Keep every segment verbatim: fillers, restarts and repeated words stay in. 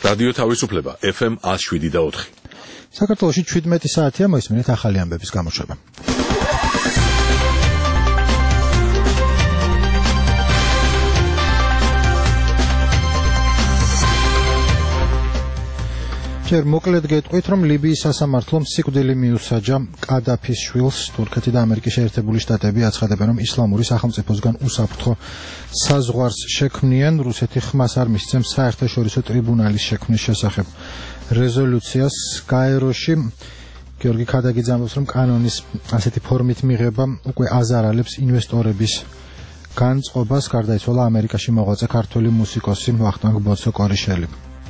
რადიო თავისუფლება F M one oh seven და four. საქართველოში შვიდმეტი საათია, მოისმინეთ ახალი ამბების გამოშვება. ჯერ მოკლედ გეტყვით, რომ ლიბიის სასამართლომ სიკვდილი მიუსაჯა კადაფის შვილს. თურქეთი და ამერიკის შეერთებული შტატები აცხადებენ, რომ ისლამური სახელმწიფოსგან უსაფრთხო საზღვარს შექმნიან. რუსეთი ხმას არ მისცემს საერთაშორისო ტრიბუნალის შექმნის შესახებ რეზოლუციას. გაეროში გიორგი ქადაგიძე ამბობს, რომ კანონის ასეთი ფორმით მიღება უკვე აზარალებს ინვესტორების განწყობას. გარდაიცვალა ამერიკაში მოღვაწე ქართველი მუსიკოსი ვახტანგ ბოცოკორიშვილი.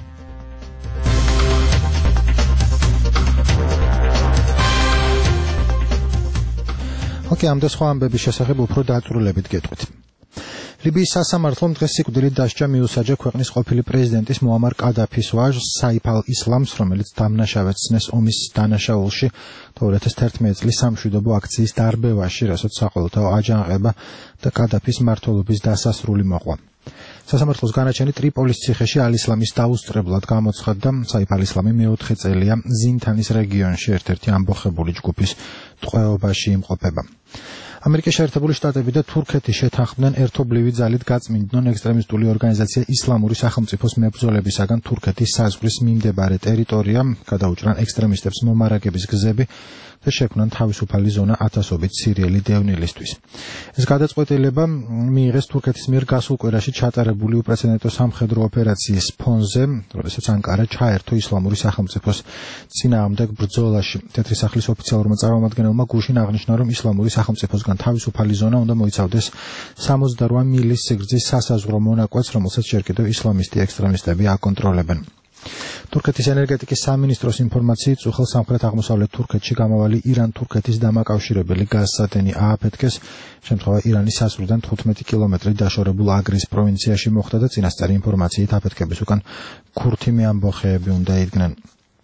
ოკეი, ამ და სხვა ამბების შესახებ უფრო დაწვრილებით გეტყვით. ლიბიის სასამართლომ დღეს სიკვდილით დასჯა მიუსაჯა ქვეყნის ყოფილი პრეზიდენტის მუამარ კადაფის ვაჟს საიფ ალ-ისლამს, რომელიც დამნაშავეცნეს ომის დანაშაულში two thousand thirteen წლის სამშვიდობო აქციის დარბევაში, რასაც საყოველთაო აჯანყება და კადაფის მმართველობის დასასრული მოყვა. სასამართლოს განაჩენი ტრიპოლის ციხეში ალ-ისლამის დაუსწრებლად გამოცხადდა. საიფ ალ-ისლამი მეოთხე წელია ზინთანის რეგიონში ერთ-ერთი ამბოხებული ჯგუფის ტყვეობაში იმყოფება. ამერიკის შეერთებული შტატები და თურქეთი შეთანხმდნენ ერთობლივი ძალით გაწმინდნონ ექსტრემისტული ორგანიზაცია ისლამური სახელმწიფოს მებრძოლებისაგან თურქეთის საზღვრის მიმდებარე ტერიტორია, გადაუჭრან ექსტრემისტებს მომარაგების გზები და შექმნან თავისუფალი ზონა ათასობით სირიელი დევნილისთვის. ეს გადაწყვეტილება მიიღეს თურქეთის მიერ გასულ კვირაში ჩატარებული უპრეცედენტო სამხედრო ოპერაციის ფონზე, როდესაც ანკარა ჩაერთო ისლამური სახელმწიფოს წინააღმდეგ ბრძოლაში. თეთრი სახლის ოფიციალურმა წარმომადგენელმა გუშინ აღნიშნა, რომ ისლამური სახელმწიფოსგან თავისუფალი ზონა უნდა მოიცავდეს სამოცდაორი მილის სიგრძის სასაზღვრო მონაკვეთს, რომელსაც ჯერ კიდევ ისლამისტი ექსტრემისტები აკონტროლებენ. თურქეთის ენერგეტიკის სამინისტროს ინფორმაციით, წუხელ სამხრეთ-აღმოსავლეთ თურქეთში გამავალი ირან-თურქეთის დამაკავშირებელი გაზსადენი ააფეთქეს. შემთხვევა ირანის საზღვრიდან თხუთმეტი კილომეტრი დაშორებულ აგრის პროვინციაში მოხდა და წინასწარი ინფორმაციით აფეთქების უკან ქურთი მეამბოხეები უნდა იდგნენ.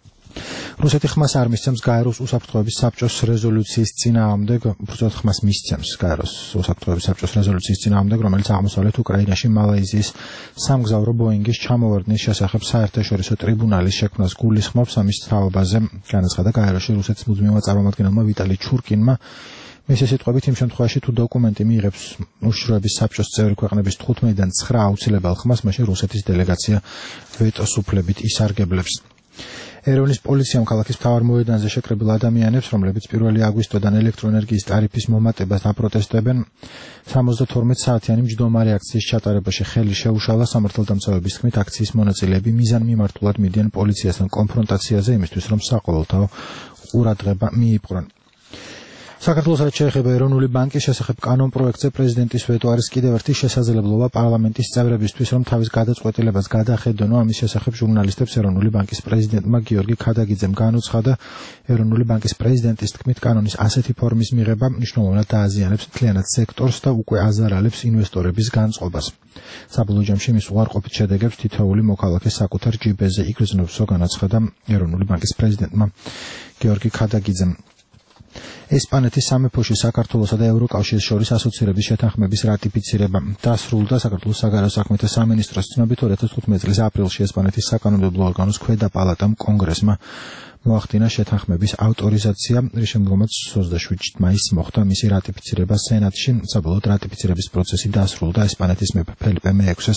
რუსეთი ხმას არ მისცემს გაეროს უსაფრთხოების საბჭოს რეზოლუციის წინააღმდეგ, უბრალოდ ხმას მისცემს გაეროს უსაფრთხოების საბჭოს რეზოლუციის წინააღმდეგ, რომელიც აღმოსავლეთ უკრაინაში მალაიზიის სამგზავრო ბოინგის ჩამოვარდნის შესახებ საერთაშორისო ტრიბუნალის შექმნას გულისხმობს. ამის თაობაზე განაცხადა გაეროში რუსეთის მუდმივმა წარმომადგენელმა ვიტალი ჩურკინმა. მისი სიტყვებით, იმ შემთხვევაში თუ დოკუმენტი მიიღებს უშიშროების საბჭოს წევრი ქვეყნების თხუთმეტიდან ცხრა აუცილებელ ხმას, მაშინ რუსეთის დელეგაცია ვეტოს უფლებით ისარგებლებს. ერევნის პოლიციამ ქალაქის მთავარ მოედანზე შეკრებილ ადამიანებს, რომლებიც პირველი აგვისტოდან ელექტროენერგიის ტარიფის მომატებას აპროტესტებენ, სამოცდათორმეტ საათიანი მჯდომარე აქციის ჩატარებაში ხელი შეუშალა. სამართალდამცავების თქმით, აქციის მონაწილეები მიზანმიმართულად მიდიან პოლიციასთან კონფრონტაციაზე, იმისთვის რომ საყოველთაო ყურადღება მიიპყრონ. საქართველოს რაც შეეხება ეროვნული ბანკის შესახებ კანონპროექტზე პრეზიდენტის ვეტო არის კიდევ ერთი შესაძლებლობა პარლამენტის წევრებისთვის, რომ თავის გადაწყვეტილებას გადახედონ. ამის შესახებ ჟურნალისტებს ეროვნული ბანკის პრეზიდენტმა გიორგი ქადაგიძემ განუცხადა. ეროვნული ბანკის პრეზიდენტის თქმით, კანონის ასეთი ფორმის მიღება მნიშვნელოვნად დააზიანებს მთლიანად სექტორს და უკვე აზარალებს ინვესტორების განწყობას. საბოლოო ჯამში მის უარყოფით შედეგებს თითოეული მოქალაქე საკუთარ ჯიბეზე იგრძნობსო, განაცხადა ეროვნული ბანკის პრეზიდენტმა გიორგი ქადაგიძემ. ესპანეთის სამეფოში საქართველოსა და ევროკავშირის შორის ასოცირების შეთანხმების რატიფიცირება დასრულდა. საქართველოს საგარეო საქმეთა სამინისტროს ცნობით, two thousand fifteen წლის აპრილში ესპანეთის საკანონმდებლო ორგანოს ქვედა პალატამ კონგრესმა მოახდინა შეთანხმების ავტორიზაცია, რის შემდგომაც ოცდაშვიდი მაისს მოხდა მისი რატიფიცირება სენატში. საბოლოოდ რატიფიცირების პროცესი დასრულდა ესპანეთის მეფე ფელიპე მეექვსეს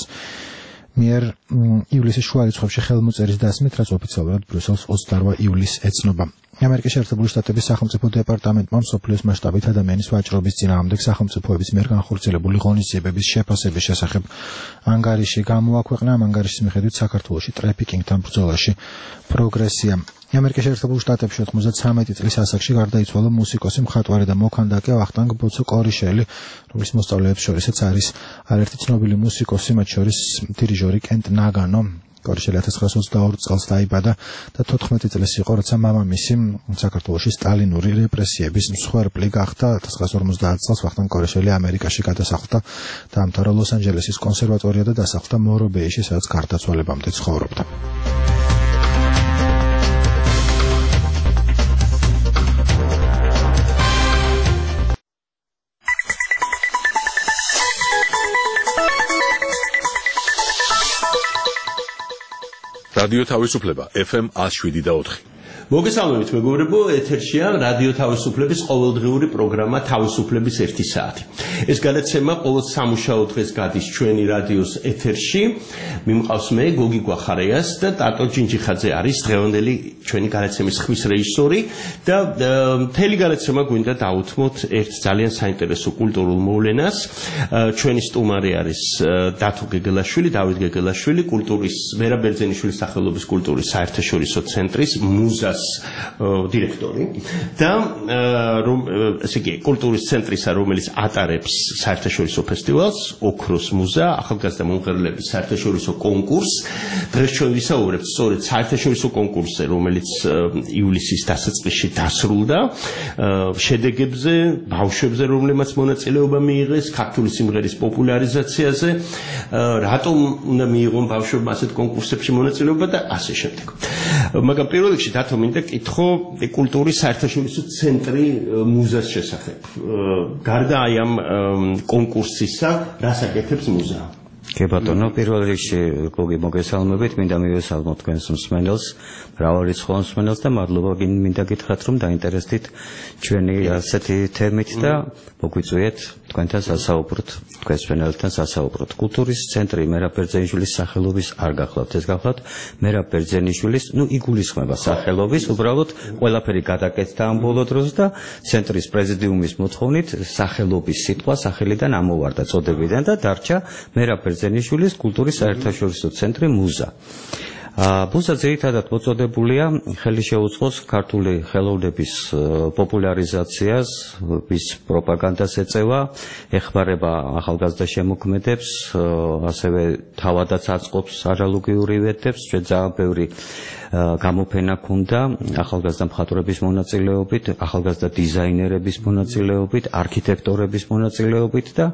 მიერ ივლისის შუა რიცხვებში ხელმოწერის დასმით, რაც ოფიციალურად ბრიუსელს ოცდაორ ივლისს ეცნობა. ამერიკის შეერთებული შტატების სახელმწიფო დეპარტამენტმა მსოფლიოს მასშტაბით ადამიანის ვაჭრობის წინააღმდეგ სახელმწიფოების მიერ განხორციელებული ღონისძიებების შეფასების შესახებ ანგარიში გამოაქვეყნა. ამ ანგარიშის მიხედვით საქართველოში ტრაფიკინგთან ბრძოლაში პროგრესია. ამერიკის შეერთებულ შტატებში ოთხმოცდათვრამეტი წლის ასაკში გარდაიცვალა მუსიკოსი, მხატვარი და მოქანდაკე ვახტანგ ბოცოკორიშვილი, რომლის მოსწავლეებს შორისაც არის არაერთი ცნობილი მუსიკოსი, მათ შორის დირიჟორი კენტ ნაგანო. კორიშვილი one thousand nine hundred twenty-two წელს დაიბადა და თოთხმეტი წლის იყო, როცა მამამისი საქართველოში სტალინური რეპრესიების მსხვერპლი გახდა. one thousand nine hundred fifty წელს ვახტანგ კორიშვილი ამერიკაში გადასახლდა, დაამთავრა ლოს-ანჯელესის კონსერვატორია და დასახლდა მორობეიში, სადაც გარდაცვალებამდე ცხოვრობდა. რადიო თავისუფლება F M one oh seven point four. მოგესალმებით მეგობრებო, ეთერშია რადიო თავისუფლების ყოველდღიური პროგრამა თავისუფლების ერთი საათი. ეს გადაცემა ყოველ სამუშაო დღეს გადის ჩვენი რადიოს ეთერში. მიმყავს მე გოგი გვახარიას და ტატო ჯინჯიხაძე არის დღევანდელი ჩვენი გადაცემის ხმის რეჟისორი და მთელი გადაცემა გვინდა დაუთმოთ ერთ ძალიან საინტერესო კულტურულ მოვლენას. ჩვენი სტუმარი არის დათო გეგელაშვილი, დავით გეგელაშვილი, კულტურის ვერა ბერძენიშვილის სახელობის კულტურის საერთაშორისო ცენტრის მუზას დირექტორი და რომ ესე იგი კულტურის ცენტრისა, რომელიც ატარებს საერთაშორისო ფესტივალს, ოქროს მუზა, ახალგაზრდა მომღერლების საერთაშორისო კონკურსს. დღეს ჩვენ ვისაუბრებთ სწორედ საერთაშორისო კონკურსზე, რომელიც ივლისის დასაწყისში დასრულდა, შედეგებზე, ბავშვებზე, რომლებმაც მონაწილეობა მიიღეს ქართული სიმღერის პოპულარიზაციაზე, რატომ უნდა მიიღონ ბავშვებმა ასეთ კონკურსებში მონაწილეობა და ასე შემდეგ. მაგრამ პირველ რიგში დათო მინდა კითხო კულტურის საერთაშორისო ცენტრი მუზას შესახებ. გარდა აი ამ კონკურსისა, რას აკეთებს მუზა? კი ბატონო, პირველ რიგში გოგი მოგესალმებით, მინდა მივესალმოთ თქვენს მსმენელს, მრავალრიცხოვან მსმენელს და მადლობა მინდა გითხრათ, რომ დაინტერესდით ჩვენი ასეთი თემით და მოგვიწვიეთ თქვენთან სასაუბროთ, თქვენს მსმენელთან სასაუბროთ. კულტურის ცენტრი მერაბ ბერძენიშვილის სახელობის არ გახლავთ, ეს გახლავთ მერაბ ბერძენიშვილის, ნუ იგულისხმება სახელობის, უბრალოდ ყველაფერი გადაკეთდა ამ ბოლო დროს და ცენტრის პრეზიდიუმის მოთხოვნით სახელობის სიტყვა სახელიდან ამოვარდა წოდებიდან და დარჩა მერაბ ბერძენიშვილის კულტურის საერთაშორისო ცენტრი მუზა. მუზა ძირითადად მოწოდებულია ხელი შეუწყოს ქართული ხელოვნების პოპულარიზაციას, ვის პროპაგანდას ეწევა, ეხმარება ახალგაზრდა შემოქმედებს, ასევე თავადაც აწყობს არალოგიურ ივენტებს, ჩვენ ძალიან ბევრი გამოფენა ქონდა ახალგაზრდა მხატვრების მონაწილეობით, ახალგაზრდა დიზაინერების მონაწილეობით, არქიტექტორების მონაწილეობით და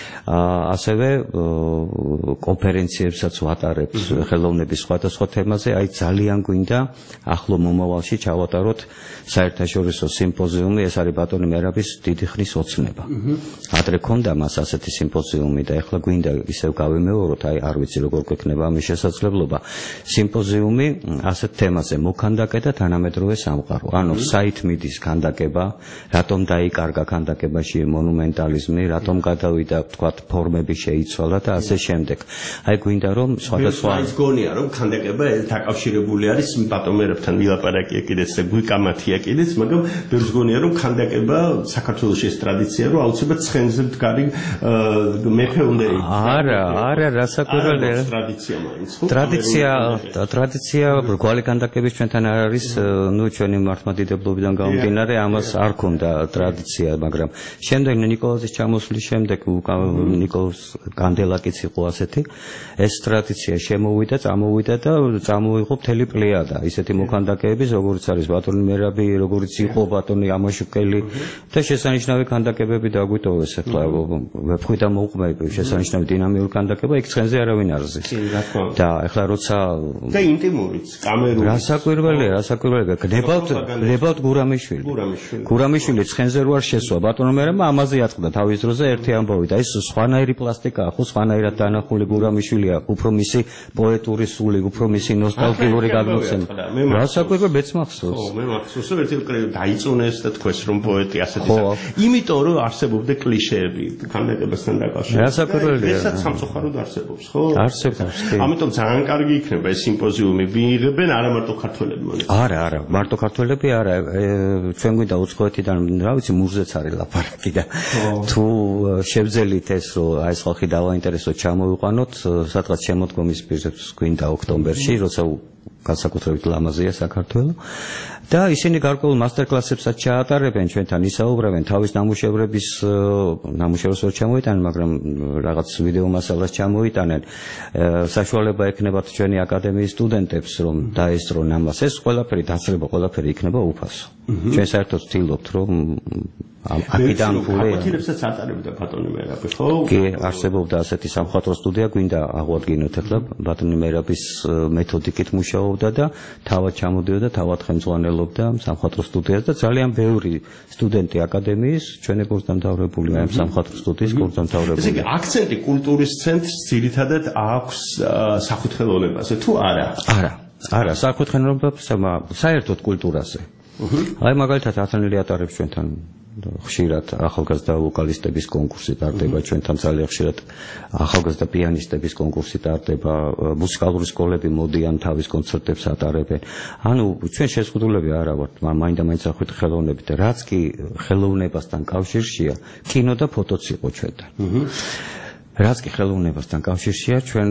ასევე კონფერენციებსაც ვატარებთ ხელოვნების სხვადასხვა თემაზე. აი ძალიან გვინდა ახლო მომავალში ჩავატაროთ საერთაშორისო სიმპოზიუმი, ეს არის ბატონი მერაბის დიდი ხნის ოცნება. ადრე ქონდა მას ასეთი სიმპოზიუმი და ეხლა გვინდა ისევ გავიმეოროთ, აი არ ვიცი როგორ გვექნება ამის შესაძლებლობა. სიმპოზიუმი ასეთ თემაზე მოქანდაკე და თანამედროვე სამყარო. ანუ საითმიდის ქანდაკება, რატომ დაიკარგა ქანდაკებაში მონუმენტალიზმი, რატომ გადავიდა თქვა ფორმები შეიცვალა და ასე შემდეგ. აი გვინდა რომ სხვადასხვა ის გონია რომ ქანდაკება დაკავშირებული არის ბატონერებთან ვილაპარაკია კიდეც და გვიკამათია კიდეც, მაგრამ ბევრს გონია რომ ქანდაკება საქართველოს ეს ტრადიცია რომ აუცილებლად ცხენზე მდგარი მეფე უნდა იყოს. არა, არა, რასაკვირველია. ტრადიცია მაინც ხო? ტრადიცია, ტრადიცია რგვალი ქანდაკების ჩვენთან არ არის, ნუ ჩვენი მართლმადიდებლობიდან გამომდინარე ამას არ ქონდა ტრადიცია, მაგრამ შემდეგ ნიკოლოზის ჩამოსვლის შემდეგ ნიკოლოზ კანდელაკიც იყო ასეთი, ეს ტრადიცია შემოვიდა, წამოვიდა და წამოიღო მთელი პლეიადა ისეთი მოქანდაკეების, როგორც არის ბატონი მერაბი, როგორც იყო ბატონი ამაშუკელი და შესანიშნავი ქანდაკებები დაგვიტოვეს. ახლა ვეფხვი და მოუყმები შესანიშნავი დინამიური ქანდაკება, იქ ცხენზე არავინ არ ზის. და ახლა როცა და ინტიმურიც, კამერული. რასაკვირველია, რასაკვირველია. გნებავთ, გნებავთ გურამიშვილი. გურამიშვილი ცხენზე რო არ შესვა ბატონო მერაბმა, ამაზე ატყდა თავის დროზე ერთი ამბავი და ის სხვანაირი პლასტიკაა, ხო, სხვანაირად დანახული გურამიშვილია, უფრო მისი პოეტური სული, უფრო მისი ნოსტალგიური გადმოცემა. რასაკვირველია, მეც მახსოვს. ხო, მე მახსოვს, რომ ერთი დაიწუნეს და თქვეს რომ პოეტი ასეთი საქმე. იმიტომ რომ არსებობდა კლიშეები ქანდაკებასთან დაკავშირებით. რასაკვირველია. ესაც სამწუხაროდ არსებობს, ხო? არსებობს, კი. ამიტომ ძალიან კარგი იქნება ეს სიმპოზიუმი ვიიღებენ არა მარტო ქართველები მონაწილე. არა, არა, მარტო ქართველები არა, ჩვენ გვინდა უცხოეთიდან, რა ვიცი, მურზეც არის ლაპარაკი და თუ შევძელით ეს რომ აი ეს ხალხი დავაინტერესოთ, ჩამოვიყვანოთ, სადღაც შემოდგომის პირებს გვინდა ოქტომბერში, როცა განსაკუთრებით ლამაზია საქართველო და ისინი გარკვეულ მასტერკლასებსაც ჩაატარებენ, ჩვენთან ისაუბრებენ, თავის ნამუშევრების ნამუშევრებს ვერ ჩამოიტანენ, მაგრამ რაღაც ვიდეო მასალას ჩამოიტანენ. საშუალება ექნებათ ჩვენი აკადემიის სტუდენტებს, რომ დაესწრონ ამას. ეს ყველაფერი დაწრება, ყველაფერი იქნება უფასო. ჩვენ საერთოდ ვცდილობთ, რომ აქედან ფული აპატირებსაც ატარებდა ბატონი მერაბი, ხო? კი, არსებობდა ასეთი სამხატვრო სტუდია, გვინდა აღვადგინოთ ახლა ბატონი მერაბის მეთოდიკით მუშაობდა და თავად ჩამოდიოდა, თავად ხელმძღვანელობდა სამხატვრო სტუდიას და ძალიან ბევრი სტუდენტი აკადემიის ჩვენი კურსდამთავრებული ამ სამხატვრო სტუდიის კურსდამთავრებული. ესე იგი, აქცენტი კულტურის ცენტრს ძირითადად აქვს სახუთხელოვნებაზე, თუ არა? არა. არა, საკუთრებასა საერთოდ კულტურაზე. აი მაგალითად ათანელი ატარებს ჩვენთან ხშირად ახალგაზრდა ვოკალისტების კონკურსი ტარდება ჩვენთან ძალიან ხშირად ახალგაზრდა პიანისტების კონკურსი ტარდება მუსიკალური სკოლები მოდიან თავის კონცერტებს ატარებენ ანუ ჩვენ შეზღუდულები არა ვართ მაინდა-მაინც ახვით ხელოვნებით რაც კი ხელოვნებასთან კავშირშია კინო და ფოტოც იყო ჩვენთან რაც კი ხელოვნებასთან კავშირშია ჩვენ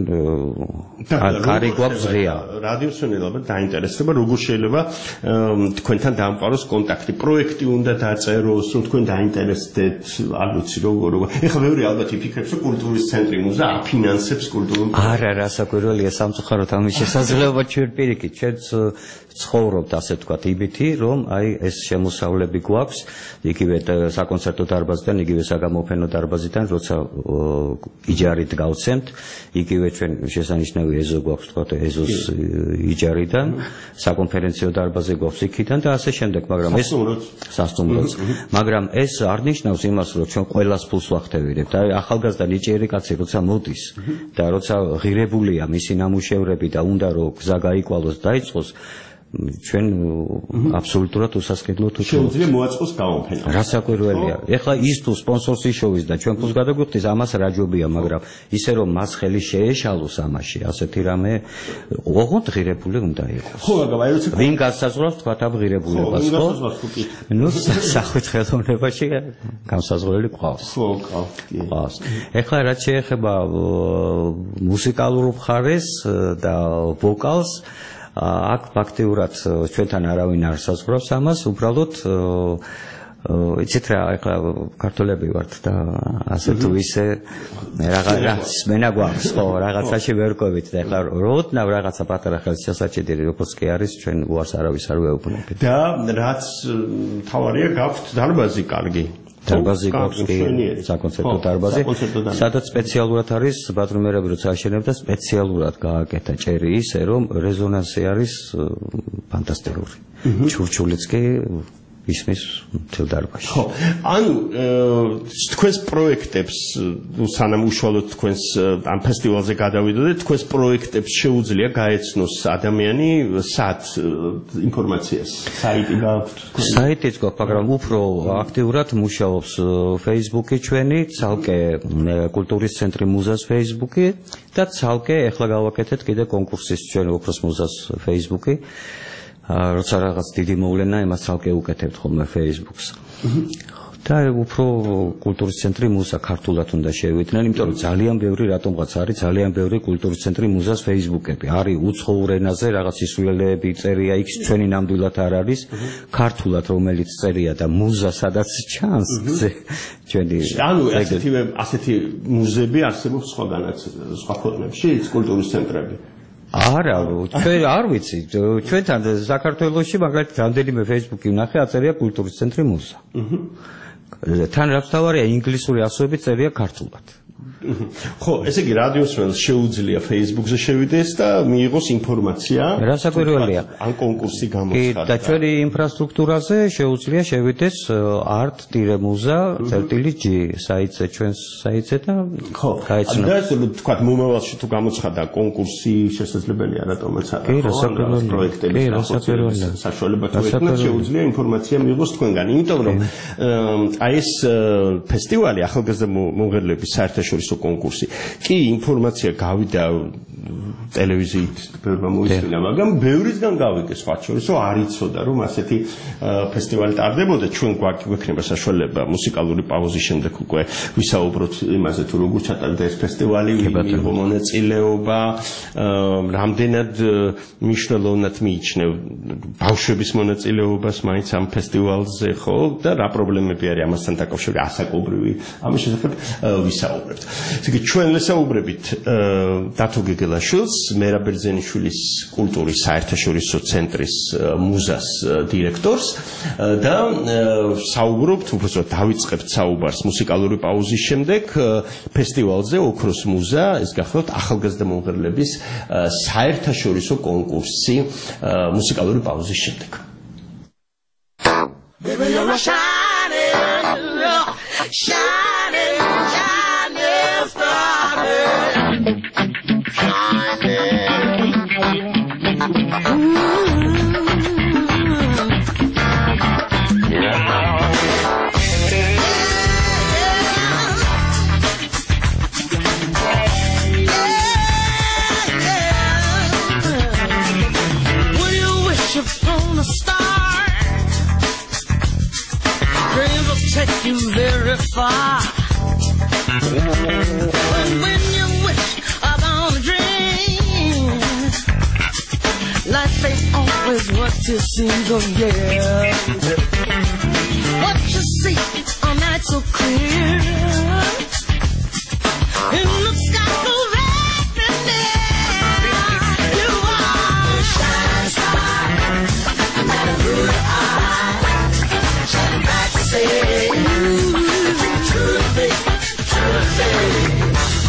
კარი გვაქვს ღია რადიოსმენი ალბათ დაინტერესდება როგორ შეიძლება თქვენთან დაამყაროს კონტაქტი პროექტი უნდა დაწეროს რომ თქვენ დაინტერესდეთ არ ვიცი როგორ როგორ ეხლა მეორე ალბათ იფიქრებს რომ კულტურის ცენტრი მუზა აფინანსებს კულტურულ არა რა საკურველია სამწუხაროდ ამის შესაძლებლობა ჩვენ პირიქით ჩვენც ცხოვრობთ ასე ვთქვათ იბითი რომ აი ეს შემოსავლები გვაქვს იგივე საკონცერტო დარბაზიდან იგივე საგამოფენო დარბაზიდან როცა იჯარით გავცემთ იგივე ჩვენ შესანიშნავი ეზო გვაქვს თქვა ეზოს იჯარიდან საკონფერენციო დარბაზი გვაქვს იქიდან და ასე შემდეგ მაგრამ ეს სასტუმროც მაგრამ ეს არ ნიშნავს იმას რომ ჩვენ ყველას ფულს ვახტევირებთ აი ახალგაზრდა ნიჭიერი კაცი როცა მოდის და როცა ღირებულია მისი ნამუშევრები და უნდა რომ გზა გაიკვალოს დაიწყოს ჩვენ აბსოლუტურად უსასყიდლოდ ვთქვით შეუძლია მოაწყოს გამოფენა რასაკვირველია ეხლა ის თუ სპონსორს იშოვის და ჩვენ ფულს გადაგვიხდის ამას რა ჯობია მაგრამ ისე რომ მას ხელი შეეშალოს ამაში ასეთი რამე ოღონდ ღირებული უნდა იყოს ხო მაგრამ აი როცა ვინ გასაზღვრავს თქვა ამ ღირებულებას ხო ნუ სახვით ხელოვნებაში განსაზღვრელი ყავს ხო ყავს ეხლა რაც შეეხება მუსიკალურ მხარეს და ვოკალს აქ ფაქტიურად ჩვენთან არავინ არ საზღვრავს ამას, უბრალოდ იცით რა, ეხლა ქართველები ვართ და ასე თუ ისე რაღაც მენა გვაქვს, ხო, რაღაცაში ვერკვევით და ეხლა როდნავ რაღაცა პატარა ხელშესაჭედი როგორც კი არის, ჩვენ უარს არავის არ ვეუბნებით. და რაც თავარია გაქვთ დარბაზი კარგი. დარბაზი გვაქვს კი საკონცერტო დარბაზი სადაც სპეციალურად არის ბატონმერები როცა აშენებდა სპეციალურად გააკეთა ჭერი ისე რომ რეზონანსი არის ფანტასტიკური ჩურჩულიც კი ისმის მთელ დარბაზში ხო ანუ თქვენს პროექტებს სანამ უშუალოდ თქვენს ამ ფესტივალზე გადავიდოდეთ თქვენს პროექტებს შეუძლია გაეცნოს ადამიანი სად ინფორმაციას საიტი გაქვთ საიტიც გვაქვს მაგრამ უფრო აქტიურად მუშაობს Facebook-ი ჩვენი ცალკე კულტურის ცენტრი მუზას Facebook-ი და ცალკე ეხლა გავაკეთეთ კიდე კონკურსის ჩვენ ოქროს მუზას Facebook-ი როცა რაღაც დიდი მოვლენა იმას ცალკე უკეთებთ ხოლმე Facebook-ს. და უფრო კულტურის ცენტრი მუზა ქართულად უნდა შევიდნენ, იმიტომ რომ ძალიან ბევრი რატომღაც არის ძალიან ბევრი კულტურის ცენტრი მუზას Facebook-ები. არის უცხოურ ენაზე რაღაც ისულელეები წერია, იქ ჩვენი ნამდვილად არ არის, ქართულად რომელიც წერია და მუზა სადაც ჩანს გზე ჩვენი. ანუ ასეთი ასეთი მუზები არსებობს სხვაგანაც სხვა ქვეყნებში, კულტურის ცენტრები. არა, ჩვენ არ ვიცი, ჩვენთან საქართველოში მაგალითად რამდენიმე Facebook-ი ვნახე, აწერია კულტურის ცენტრი მუზა. თან რაც თავარია ინგლისური ასოებით წერია ქართულად. ხო, ესე იგი რადიოსმენს შეუძლია Facebook-ზე შევიდეს და მიიღოს ინფორმაცია. რასაკვირველია. ან კონკურსი გამოცხადდა. და ჩვენი ინფრასტრუქტურაზე შეუძლია შევიდეს art-muza წერტილი G საიტზე ჩვენს საიტზე და ხო, გაეცნო. და თქვა მომავალში თუ გამოცხადდა კონკურსი შესაძლებელია რატომაც არა. კი, რასაკვირველია. პროექტების რასაკვირველია. საშუალება თუ ეკნათ შეუძლია ინფორმაცია მიიღოს თქვენგან. იმიტომ რომ აი ეს ფესტივალი ახალგაზრდა მომღერლების საერთაშორისო კონკურსი. კი, ინფორმაცია გავიდა ტელევიზიით ბევრმა მოისმინა, მაგრამ ბევრისგან გავიგე სხვა შორის, რომ არ იცოდა, რომ ასეთი ფესტივალი ტარდებოდა. ჩვენ გვექნება საშუალება მუსიკალური პაუზის შემდეგ უკვე ვისაუბროთ იმაზე, თუ როგორ ჩატარდა ეს ფესტივალი, ვინ მონაწილეობა, რამდენად მნიშვნელოვნად მიიჩნევ ბავშვების მონაწილეობას მაინც ამ ფესტივალზე, ხო? და რა პრობლემები არის ამასთან დაკავშირებული, ასაკობრივი, ამის შესახებ ვისაუბრებთ. ესე იგი ჩვენ ვესაუბრებით დათო გეგელაშვილს, მერაბ ბერძენიშვილის კულტურის საერთაშორისო ცენტრის მუზას დირექტორს და საუბრობთ, უბრალოდ დავიწყებთ საუბარს მუსიკალური პაუზის შემდეგ ფესტივალზე ოქროს მუზა, ეს გახლავთ ახალგაზრდა მომღერლების საერთაშორისო კონკურსი მუსიკალური პაუზის შემდეგ. Baby, you're a shining, shining, shining star. Shining. very far. But when you wish upon a dream, life ain't always what it seems, oh yeah. What you see all night so clear, in the sky so very near, you are a shining star, not a good eye, shining bright to say, truly, truly.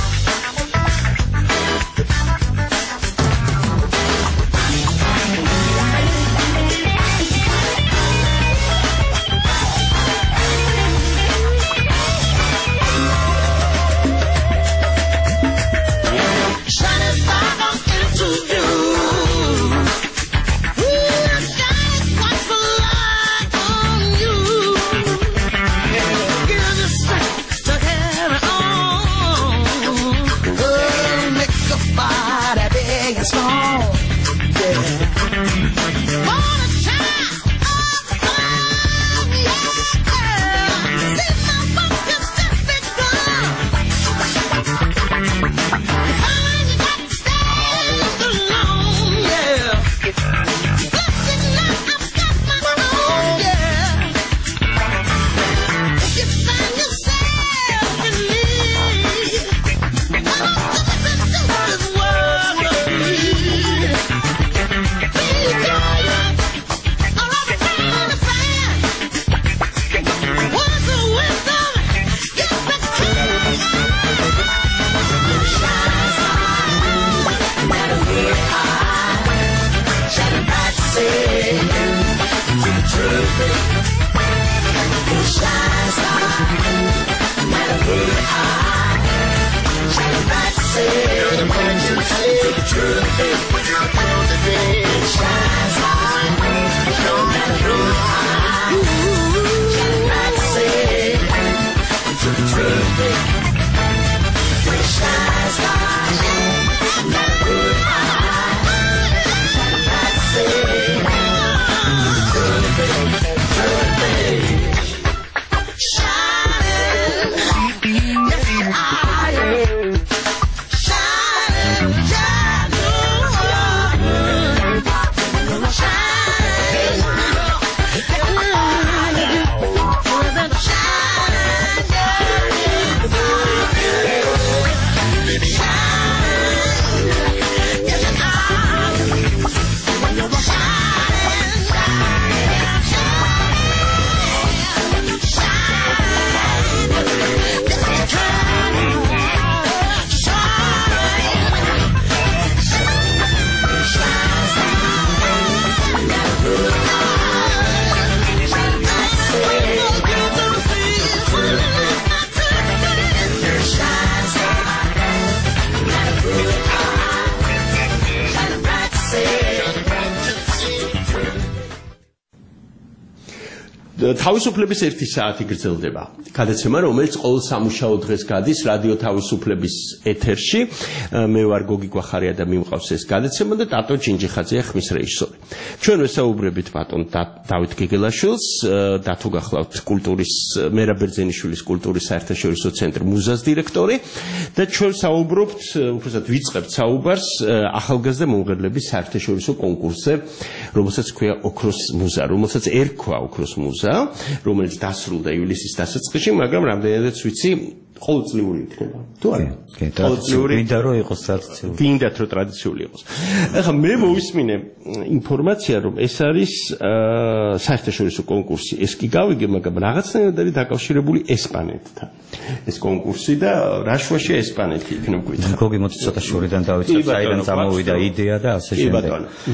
თავისუფლების ერთი საათი გრძელდება. გადაცემა, რომელიც ყოველ სამუშაო დღეს გადის რადიო თავისუფლების ეთერში. მე ვარ გოგი გვახარია და მიმყავს ეს გადაცემა და ტატო ჯინჯიხაძეა ხმის რეჟისორი. ჩვენ ვესაუბრებით ბატონ დავით გეგელაშვილს, დათო გახლავთ კულტურის მერაბ ბერძენიშვილის კულტურის საერთაშორისო ცენტრ მუზას დირექტორი და ჩვენ საუბრობთ, უბრალოდ ვიწყებთ საუბარს ახალგაზრდა მომღერლების საერთაშორისო კონკურსზე, რომელსაც ქვია ოქროს მუზა, რომელსაც ერქვა ოქროს მუზა, რომელიც დასრულდა ივლისის დასაწყისში, მაგრამ რამდენადაც ვიცი, ყოველწლიური იქნება. თუ არა? ყოველწლიური მინდა რომ იყოს ტრადიციული. გინდათ რომ ტრადიციული იყოს. ახლა მე მოვისმინე ინფორმაცია, რომ ეს არის საერთაშორისო კონკურსი. ეს კი გავიგე, მაგრამ რაღაცნაირად არის დაკავშირებული ესპანეთთან. ეს კონკურსი და რა შუაშია ესპანეთი იქნებ გვითხრა. გოგი მოდი ცოტა შორიდან დავიწყებ, საიდან წამოვიდა იდეა და ასე შემდეგ.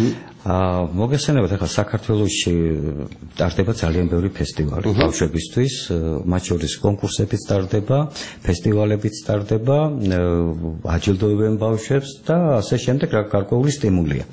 აა მოგესალმებით, ახლა საქართველოში ტარდება ძალიან ბევრი ფესტივალი ბავშვებისთვის, მათ შორის კონკურსებიც ტარდება, ფესტივალებიც ტარდება, აჯილდოებენ ბავშვებს და ასე შემდეგ, რა გარკვეული სტიმულია.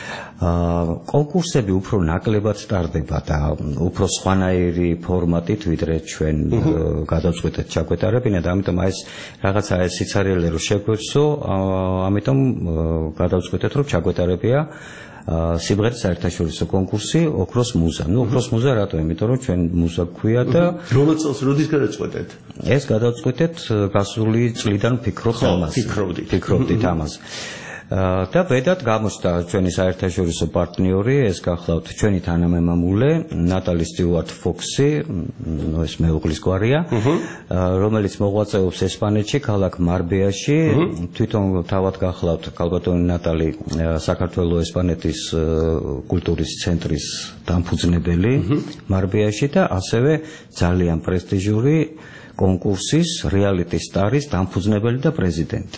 აა კონკურსები უფრო ნაკლებად ტარდება და უფრო სხვანაირი ფორმატით, ვიდრე ჩვენ გადავწყვეტეთ ჩაგვეტარებინა და ამიტომ აი ეს რაღაცა ეს სიცარიელე რომ შეგვეცო, ამიტომ გადავწყვეტეთ რომ ჩაგვეტარებია სიმღერის საერთაშორისო კონკურსი ოქროს მუზა. ნუ ოქროს მუზა რატო? იმიტომ რომ ჩვენ მუზა გვქვია და რომელ წელს როდის გადაწყვეტეთ? ეს გადავწყვეტეთ გასული წლიდან ვფიქრობთ ამაზე. ფიქრობდით. ფიქრობდით ამაზე. და ბედად გამოჩნდა ჩვენი საერთაშორისო პარტნიორი, ეს გახლავთ ჩვენი თანამემამულე ნატალი სტიუარტ ფოქსი, ნუ ეს მეუღლის გვარია, რომელიც მოღვაწეობს ესპანეთში, ქალაქ მარბეაში, თვითონ თავად გახლავთ ქალბატონი ნატალი საქართველოს ესპანეთის კულტურის ცენტრის დამფუძნებელი მარბეაში და ასევე ძალიან პრესტიჟური კონკურსის რეალიტი სტარის დამფუძნებელი და პრეზიდენტი.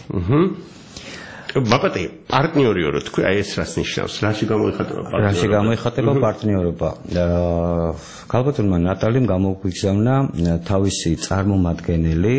მაგათი პარტნიორიო რო თქვი, აი ეს რას ნიშნავს? რაში გამოიხატება პარტნიორობა? რაში გამოიხატება პარტნიორობა? ქალბატონმა ნატალიმ გამოგვიგზავნა თავისი წარმომადგენელი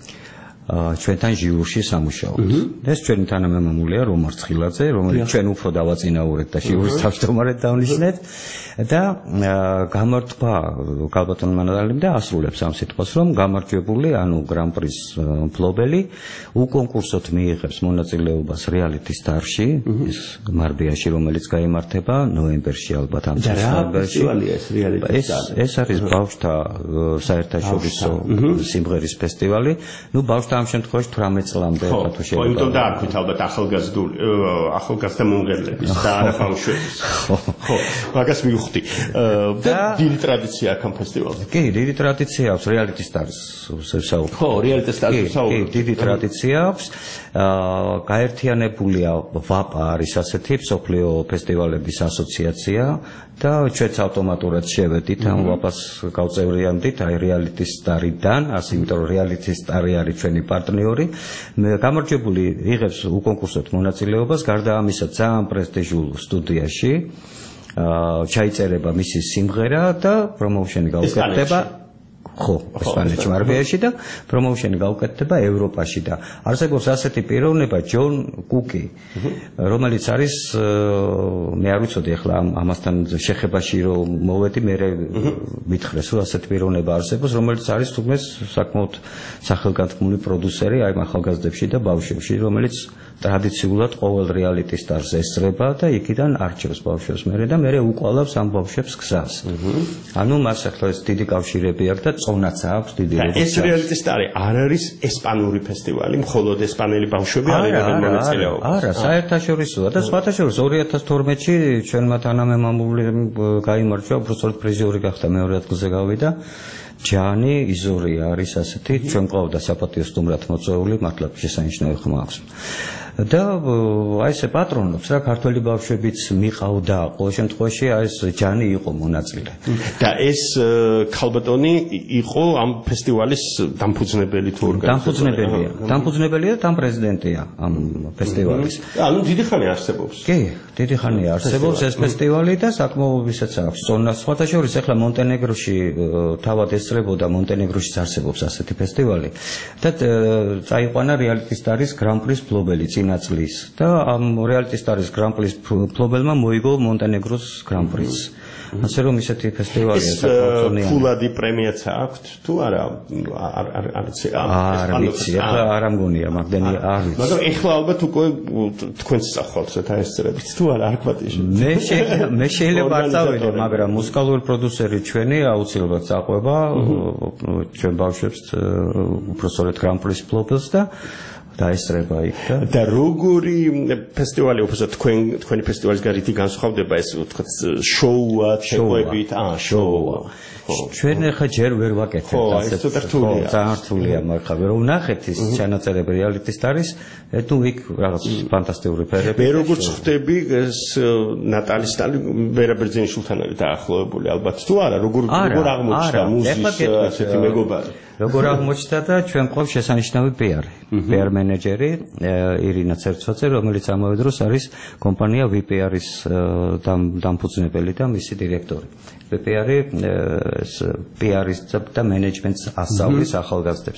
ჩვენთან ჟიურში სამუშაოდ. ეს ჩვენი თანამემამულეა რომარ ცხილაძე, რომელიც ჩვენ უფრო დავაწინაურეთ და ჟიურის თავმჯდომარედ დავნიშნეთ და გამართვა ქალბატონმა ნატალიმ და ასრულებს ამ სიტყვას, რომ გამარჯვებული, ანუ გრან-პრის მფლობელი უკონკურსოდ მიიღებს მონაწილეობას რეალიტი სტარში, ის მარბეაში, რომელიც გაიმართება ნოემბერში ალბათ ამ წელს. ეს ეს არის ბავშვთა საერთაშორისო სიმღერის ფესტივალი. ნუ ბავშვთა ამ შემთხვევაში თვრამეტ წლამდე თუ შეიძლება. ხო, იმიტომ და არქვით ალბათ ახალგაზრდული ახალგაზრდა მომღერლების და არა ბავშვების. ხო, მაგას მივხვდი. და დიდი ტრადიცია აქვს ამ ფესტივალზე. კი, დიდი ტრადიცია აქვს რეალიტი სტარის საუბრობ. ხო, რეალიტი სტარის საუბრობ. კი, დიდი ტრადიცია აქვს. გაერთიანებულია ვაპა არის ასეთი მსოფლიო ფესტივალების ასოციაცია და ჩვენც ავტომატურად შევედით ამ ვაპას გავწევრიანდით აი რეალიტი სტარიდან, ასე იმიტომ რომ რეალიტი სტარი არის ჩვენი პარტნიორი. გამარჯვებული იღებს უკონკურსოდ მონაწილეობას, გარდა ამისა ძალიან პრესტიჟულ სტუდიაში ჩაიწერება მისი სიმღერა და პრომოუშენი გაუკეთდება. ხო, ესპანეთში მარბეაში და პრომოუშენი გაუკეთდება ევროპაში და არსებობს ასეთი პიროვნება ჯონ კუკი, რომელიც არის მე არ ვიცოდი ახლა ამასთან შეხებაში რომ მოვედი, მე მითხრეს რომ ასეთი პიროვნება არსებობს, რომელიც არის თუნდაც საკმაოდ სახელგანთქმული პროდიუსერი აი ახალგაზრდებში და ბავშვებში, რომელიც ტრადიციულად ყოველ რეალიტი სტარს ესწრება და იქიდან არჩევს ბავშვებს მერე და მერე უკვალავს ამ ბავშვებს გზას. ანუ მას ახლა ეს დიდი კავშირები აქვს და წონაც აქვს დიდი. და ეს რეალიტი სტარი არ არის ესპანური ფესტივალი, მხოლოდ ესპანელი ბავშვები არიან მონაწილეობა. არა, საერთაშორისოა და სხვათა შორის ორი ათას თორმეტში ჩვენმა თანამემამულემ გაიმარჯვა, უბრალოდ პრიზიორი გახდა, მეორე ადგილზე გავიდა. ჯანი იზორი არის ასეთი, ჩვენ ყავდა საპატიო სტუმრად მოწვეული, მართლა შესანიშნავი ხმა აქვს. და აი ესე პატრონობს რა ქართველი ბავშვებიც მიყავდა, ყოველ შემთხვევაში აი ეს ჯანი იყო მონაწილე. და ეს ქალბატონი იყო ამ ფესტივალის დამფუძნებელი თუ ორგანიზატორი. დამფუძნებელია. დამფუძნებელია და ამ პრეზიდენტია ამ ფესტივალის. ანუ დიდი ხანი არსებობს. კი, დიდი ხანია არსებობს ეს ფესტივალი და საკმაოდ ისეც აქვს. წონა სხვათა შორის ახლა მონტენეგროში თავად ესწრებოდა, მონტენეგროშიც არსებობს ასეთი ფესტივალი და წაიყვანა რეალიტი სტარის გრან-პრის მფლობელი წლის და ამ რეალიტი სტარის გრან-პრის მფლობელმა მოიგო მონტენეგროს გრან-პრიც. ასე რომ ისეთი ფესტივალია საკმაოდ ფულადი პრემიაც აქვს თუ არა? არ არ არ არ ვიცი, ახლა არ ამგონია მაგდენი არ ვიცი. მაგრამ ეხლა ალბათ უკვე თქვენს სახვალთ საერთაშორისოებით თუ არა არ გვატიშე. მე მე შეიძლება არ წავიდე, მაგრამ მუსიკალური პროდიუსერი ჩვენი აუცილებლად წაყვება ჩვენ ბავშვებს უბრალოდ გრან-პრის მფლობელს და დაესწრება იქ და და როგორი ფესტივალი უბრალოდ თქვენ თქვენი ფესტივალის გარეთ განსხვავდება ეს ვთქვათ შოუა, თეორიებით, აა შოუა. ჩვენ ახლა ჯერ ვერ ვაკეთებთ ასეთ. ხო, ძალიან რთულია, მაგრამ რომ ვნახეთ ის ჩანაწერები რეალიტი სტარის, თუ იქ რაღაც ფანტასტიკური ფერები. მე როგორც ხვდები ეს ნატალი სტალი ვერაბერძენიშვილთან არის დაახლოებული ალბათ თუ არა, როგორ როგორ აღმოჩნდა მუზის ასეთი მეგობარი. როგორ აღმოჩნდა და ჩვენ ყავს შესანიშნავი პიარი. პიარ მენეჯერი ირინა ცერცვაძე, რომელიც ამავე დროს არის კომპანია ვი პი არ-ის დამფუძნებელი და მისი დირექტორი. ვი პი არ-ი პი არ-ის და მენეჯმენტს ასწავლის ახალგაზრდებს.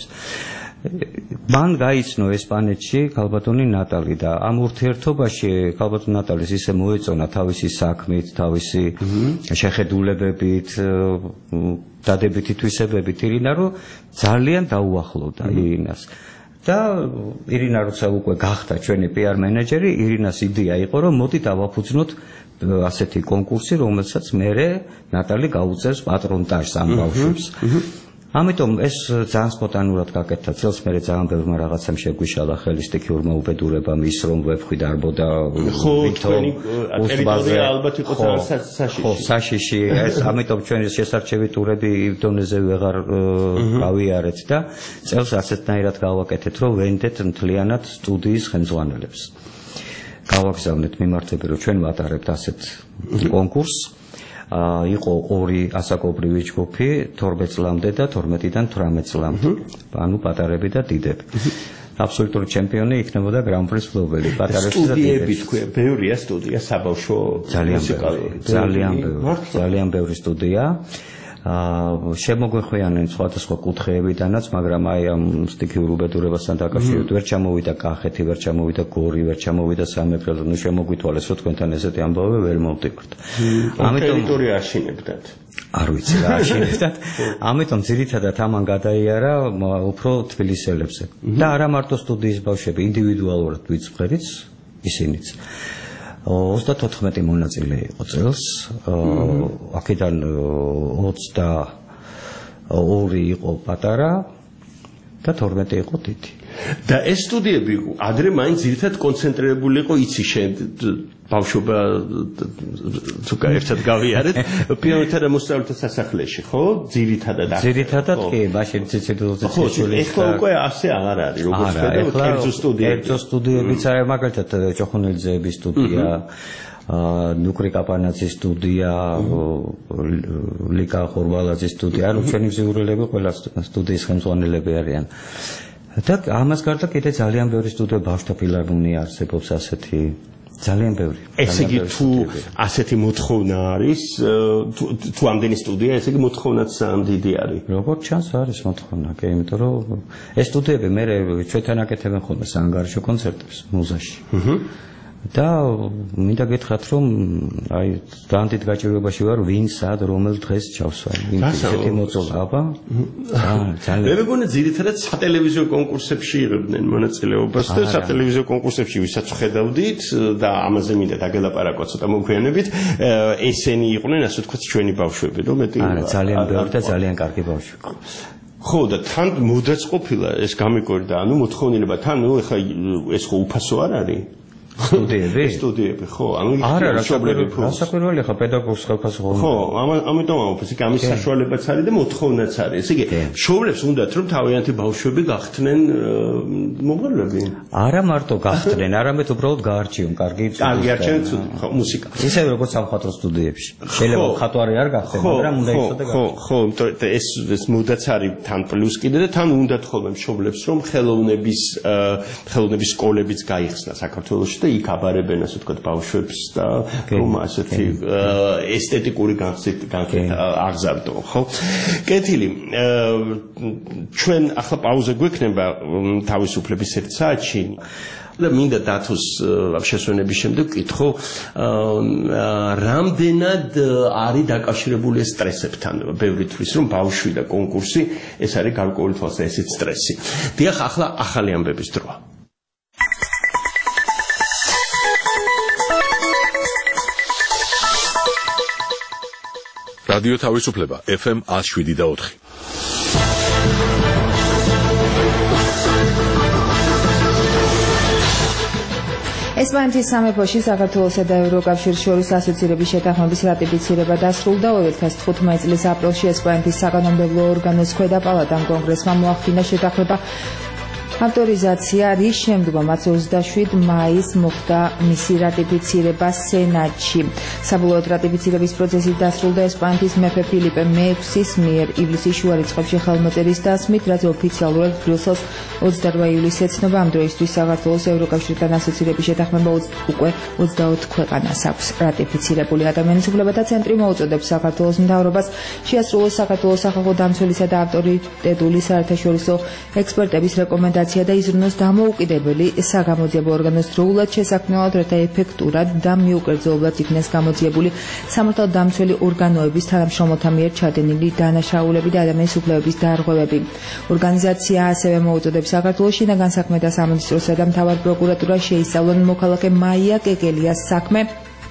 მან გაიცნო ესპანეთში ქალბატონი ნატალი და ამ ურთიერთობაში ქალბატონ ნატალის ისე მოეწონა თავისი საქმით, თავისი შეხედულებებით, დადებითი თვისებებით ირინა, რომ ძალიან დაუახლოვდა ირინას. და ირინა როცა უკვე გახდა ჩვენი პი არ მენეჯერი, ირინას იდეა იყო, რომ მოდი დავაფუძნოთ ასეთი კონკურსი, რომელსაც მერე ნატალი გაუწევს პატრონტაჟს ამ ბავშვებს. ამიტომ ეს ძალიან სპონტანურად გაკეთდა წელს, მე ძალიან ბევრმა რაღაცამ შეგვიშალა ხელი სტიქიურმა უბედურებამ ის რომ ვებხვი დარბოდა ხო თქვენი ტერიტორია ალბათ იყო საშიში ხო საშიში ეს ამიტომ ჩვენი შესარჩევი ტურები დონეზე ვეღარ გავიარეთ და წელს ასეთნაირად გავაკეთეთ რომ ვენდეთ მთლიანად სტუდიის ხელმძღვანელებს გავაგზავნეთ მიმართები რომ ჩვენ ვატარებთ ასეთ კონკურსს იყო ორი ასაკობრივი ჯგუფი თორმეტ წლამდე და თორმეტიდან თვრამეტ წლამდე. ანუ პატარები და დიდები. აბსოლუტური ჩემპიონი იქნებოდა გრან-პრის მფლობელი პატარებში და სტუდიები თქვენ, ბევრია სტუდია საბავშვო მუსიკალური. ძალიან ბევრი, ძალიან ბევრი სტუდია. აა შემოგვეხვიანენ სხვადასხვა კუთხეებიდანაც, მაგრამ აი ამ სტიქიურ უბედურებასთან დაკავშირებით ვერ ჩამოვიდა კახეთი, ვერ ჩამოვიდა გორი, ვერ ჩამოვიდა სამეგრელო, ნუ შემოგვითვალეს რომ თქვენთან ესეთი ამბავი ვერ მოვდივართ. ამიტომ ტერიტორია აშინებდათ. არ ვიცი რა აშინებდათ. ამიტომ ძირითადად ამან გადაიარა უფრო თბილისელებზე. და არა მარტო სტუდიის ბავშვები, ინდივიდუალურად ვიწყებიც ისინიც. ოცდათოთხმეტი მონაწილე იყო წელს, აქედან ოცდაორი იყო პატარა და თორმეტი იყო დიდი. და ეს სტუდიები ადრე მაინც ძირითადად კონცენტრირებული იყო იცი შენ ბავშვობა თუ გაერთად გავიარეთ პიონერთა და მოსწავლეთა სასახლეში, ხო? ძირითადად აქ. ძირითადად კი, მაშინ ციციდულზე ციცული. ეხლა უკვე ასე აღარ არის, როგორც ხედავ, კერძო სტუდიები. კერძო სტუდიებიც არის, მაგალითად ჭოხონელიძეების სტუდია, ნუკრი კაპანაძის სტუდია, ლიკა ხორბალაძის სტუდია, ანუ ჩვენი მსურველები ყველა სტუდიის ხელმძღვანელები არიან. და ამას გარდა კიდე ძალიან ბევრი სტუდია ბავშვთა ფილარმონია არსებობს ასეთი ძალიან ბევრი. ესე იგი თუ ასეთი მოთხოვნა არის, თუ ამდენი სტუდია, ესე იგი მოთხოვნაც ძალიან დიდი არის. როგორც ჩანს არის მოთხოვნა, კი, იმიტომ რომ ეს სტუდიები მე ჩვენთან აკეთებენ ხოლმე საანგარიშო კონცერტებს მუზაში. და მინდა გითხრათ რომ აი ძალიან დიდ გაჭირვებაში ვარ ვინ სად რომელ დღეს ჩავსვა იმ ესეთი მოწოლა აბა ძალიან მე მეგონა ძირითადად სატელევიზიო კონკურსებში იღებდნენ მონაწილეობას და სატელევიზიო კონკურსებში ვისაც ხედავდით და ამაზე მინდა დაგელაპარაკოთ ცოტა მოგვიანებით ესენი იყვნენ ასე ვთქვათ ჩვენი ბავშვები რომ მეტი არა ძალიან ბევრი და ძალიან კარგი ბავშვი ხო და თან მოდაც ყოფილა ეს გამიკვირდა ანუ მოთხოვნილება თან ნუ ეხლა ეს ხო უფასო არ არის სტუდიები? სტუდიები, ხო, ანუ არა, რასაკვირველი ხა პედაგოგს ხელფასი ხოლმე. ხო, ამიტომ ამბობს, იქ ამის საშუალებაც არის და მოთხოვნაც არის. ესე იგი, მშობლებს უნდათ რომ თავიანთი ბავშვები გახდნენ მომღერლები. არა მარტო გახდნენ, არამედ უბრალოდ გაარჩიონ კარგი კარგი არჩევენ მუსიკა. ისევე როგორც სამხატვრო სტუდიებში. შეიძლება მხატვარი არ გახდნენ, მაგრამ უნდა იცოდე. ხო, ხო, ეს ეს მუდაც არის თან პლუს კიდე და თან უნდათ ხოლმე მშობლებს რომ ხელოვნების ხელოვნების სკოლებიც გაიხსნა საქართველოში და იქ აბარებენ ასე ვთქვათ ბავშვებს და რომ ასეთი ესთეტიკური განხილვა აღზარდო, ხო? კეთილი. ჩვენ ახლა პაუზა გვექნება თავისუფლების ერთ საათში. და მინდა დათოს შესვენების შემდეგ ვკითხო რამდენად არის დაკავშირებული ეს სტრესებთან. ბევრი თვლის რომ ბავშვი და კონკურსი ეს არის გარკვეული თვალსაზრისით სტრესი. დიახ, ახლა ახალი ამბების დროა. რადიო თავისუფლება ეფ ემ one oh seven და four. ესპანეთის სამეფოში საქართველოსა და ევროკავშირის შორის ასოცირების შეთანხმების რატიფიცირება დასრულდა. two thousand fifteen წლის აპრილში ესპანეთის საკანონმდებლო ორგანოს ქვედა პალატამ კონგრესმა მოახდინა შეთანხმება ავტორიზაცია, რის შემდგომაც twenty-seven მაისს მოხდა მისი რატიფიცირება სენატში. საბოლოოდ რატიფიცირების პროცესი დასრულდა ესპანეთის მეფე ფილიპე მეექვსის მიერ ივლისის შუა რიცხვებში ხელმოწერის დასმით, რაც ოფიციალურად ბრიუსელს twenty-eight ივლისს ეცნობა. ამ დროისთვის საქართველოს ევროკავშირთან ასოცირების შეთანხმება უკვე twenty-four ქვეყანას აქვს რატიფიცირებული. ადამიანის უფლებათა ცენტრი მოუწოდებს საქართველოს მთავრობას შეასრულოს საქართველოს სახალხო დამცველისა და ავტორიტეტული საერთაშორისო ექსპერტების რეკომენდაცია და იზრუნოს დამოუკიდებელი საგამოძიებო ორგანოს დროულად შესაქმნელად, რათა ეფექტურად და მიუკერძოებლად იქნეს გამოძიებული სამართალდამცველი ორგანოების თანამშრომელთა მიერ ჩადენილი დანაშაულები და ადამიანის უფლებების დარღვევები. ორგანიზაცია ასევე მოუწოდებს საქართველოს შინაგან საქმეთა სამინისტროსა და მთავარ პროკურატურას შეისწავლონ მოქალაქე მაია კეკელიას საქმე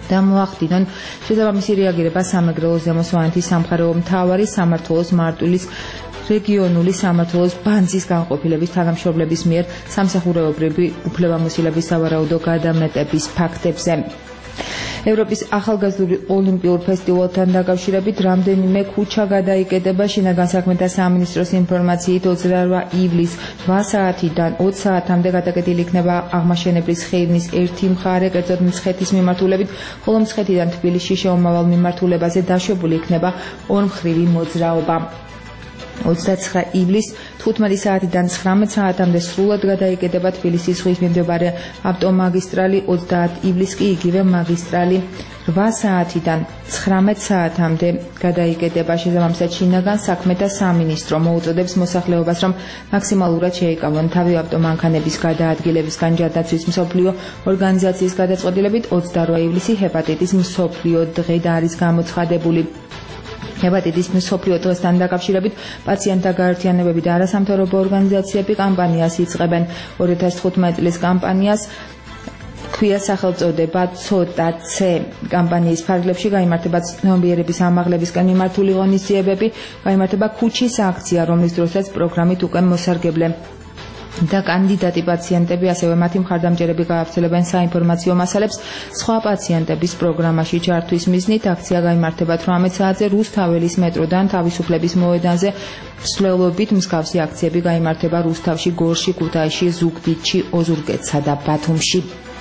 და მოახდინონ შესაბამისი რეაგირება სამეგრელოს ზემო სვანეთის სამხარეო მთავარი სამმართველოს მარტვილის რეგიონული სამმართველოს ბანძის განყოფილების თანამშრომლების მიერ სამსახურეობრივი უფლებამოსილების სავარაუდო გადამეტების ფაქტებზე. ევროპის ახალგაზრდული ოლიმპიურ ფესტივალთან დაკავშირებით რამდენიმე ქუჩა გადაიკეტება. შინაგან საქმეთა სამინისტროს ინფორმაციით ოცდაოთხ ივლისს რვა საათიდან ოცი საათამდე გადაკეტილი იქნება აღმაშენებლის ხეივნის ერთი მხარე, კერძოდ მცხეთის მიმართულებით, ხოლო მცხეთიდან თბილისში შეუმავალ მიმართულებაზე დაშვებული იქნება ორმხრივი მოძრაობა. ოცდაცხრა ივლისს თხუთმეტი საათიდან ცხრამეტ საათამდე სრულად გადაიკეტება თბილისის ზღვის მიმდებარე ავტომაგისტრალი, ოცდაათი ივლისს კი იგივე მაგისტრალი რვა საათიდან ცხრამეტ საათამდე გადაიკეტება. შესაბამისად შინაგან საქმეთა სამინისტრო მოუწოდებს მოსახლეობას, რომ მაქსიმალურად შეიკავონ თავი ავტომანქანების გადაადგილებისგან. ჯანდაცვის მსოფლიო ორგანიზაციის გადაწყვეტილებით ოცდარვა ივლისი ჰეპატიტის მსოფლიო დღედ არის გამოცხადებული. ჰეპატიტის მსოფლიო დღესთან დაკავშირებით პაციენტთა გაერთიანებები და არასამთავრობო ორგანიზაციები კამპანიას იწყებენ. ორი ათას თხუთმეტი წლის კამპანიას ქვია სახელწოდება ცოტა ცე. კამპანიის ფარგლებში გაიმართება ცნობიერების ამაღლებისკენ მიმართული ღონისძიებები, გაიმართება ქუჩის აქცია, რომლის დროსაც პროგრამით უკვე მოსარგებლე და კანდიდატი პაციენტები, ასევე მათი მხარდამჭერები გაავრცელებენ საინფორმაციო მასალებს სხვა პაციენტების პროგრამაში ჩართვის მიზნით. აქცია გაიმართება თვრამეტ საათზე რუსთაველის მეტროდან თავისუფლების მოედანზე. მსვლელობით მსგავსი აქციები გაიმართება რუსთავში, გორში, ქუთაისში, ზუგდიდში, ოზურგეთსა და ბათუმში.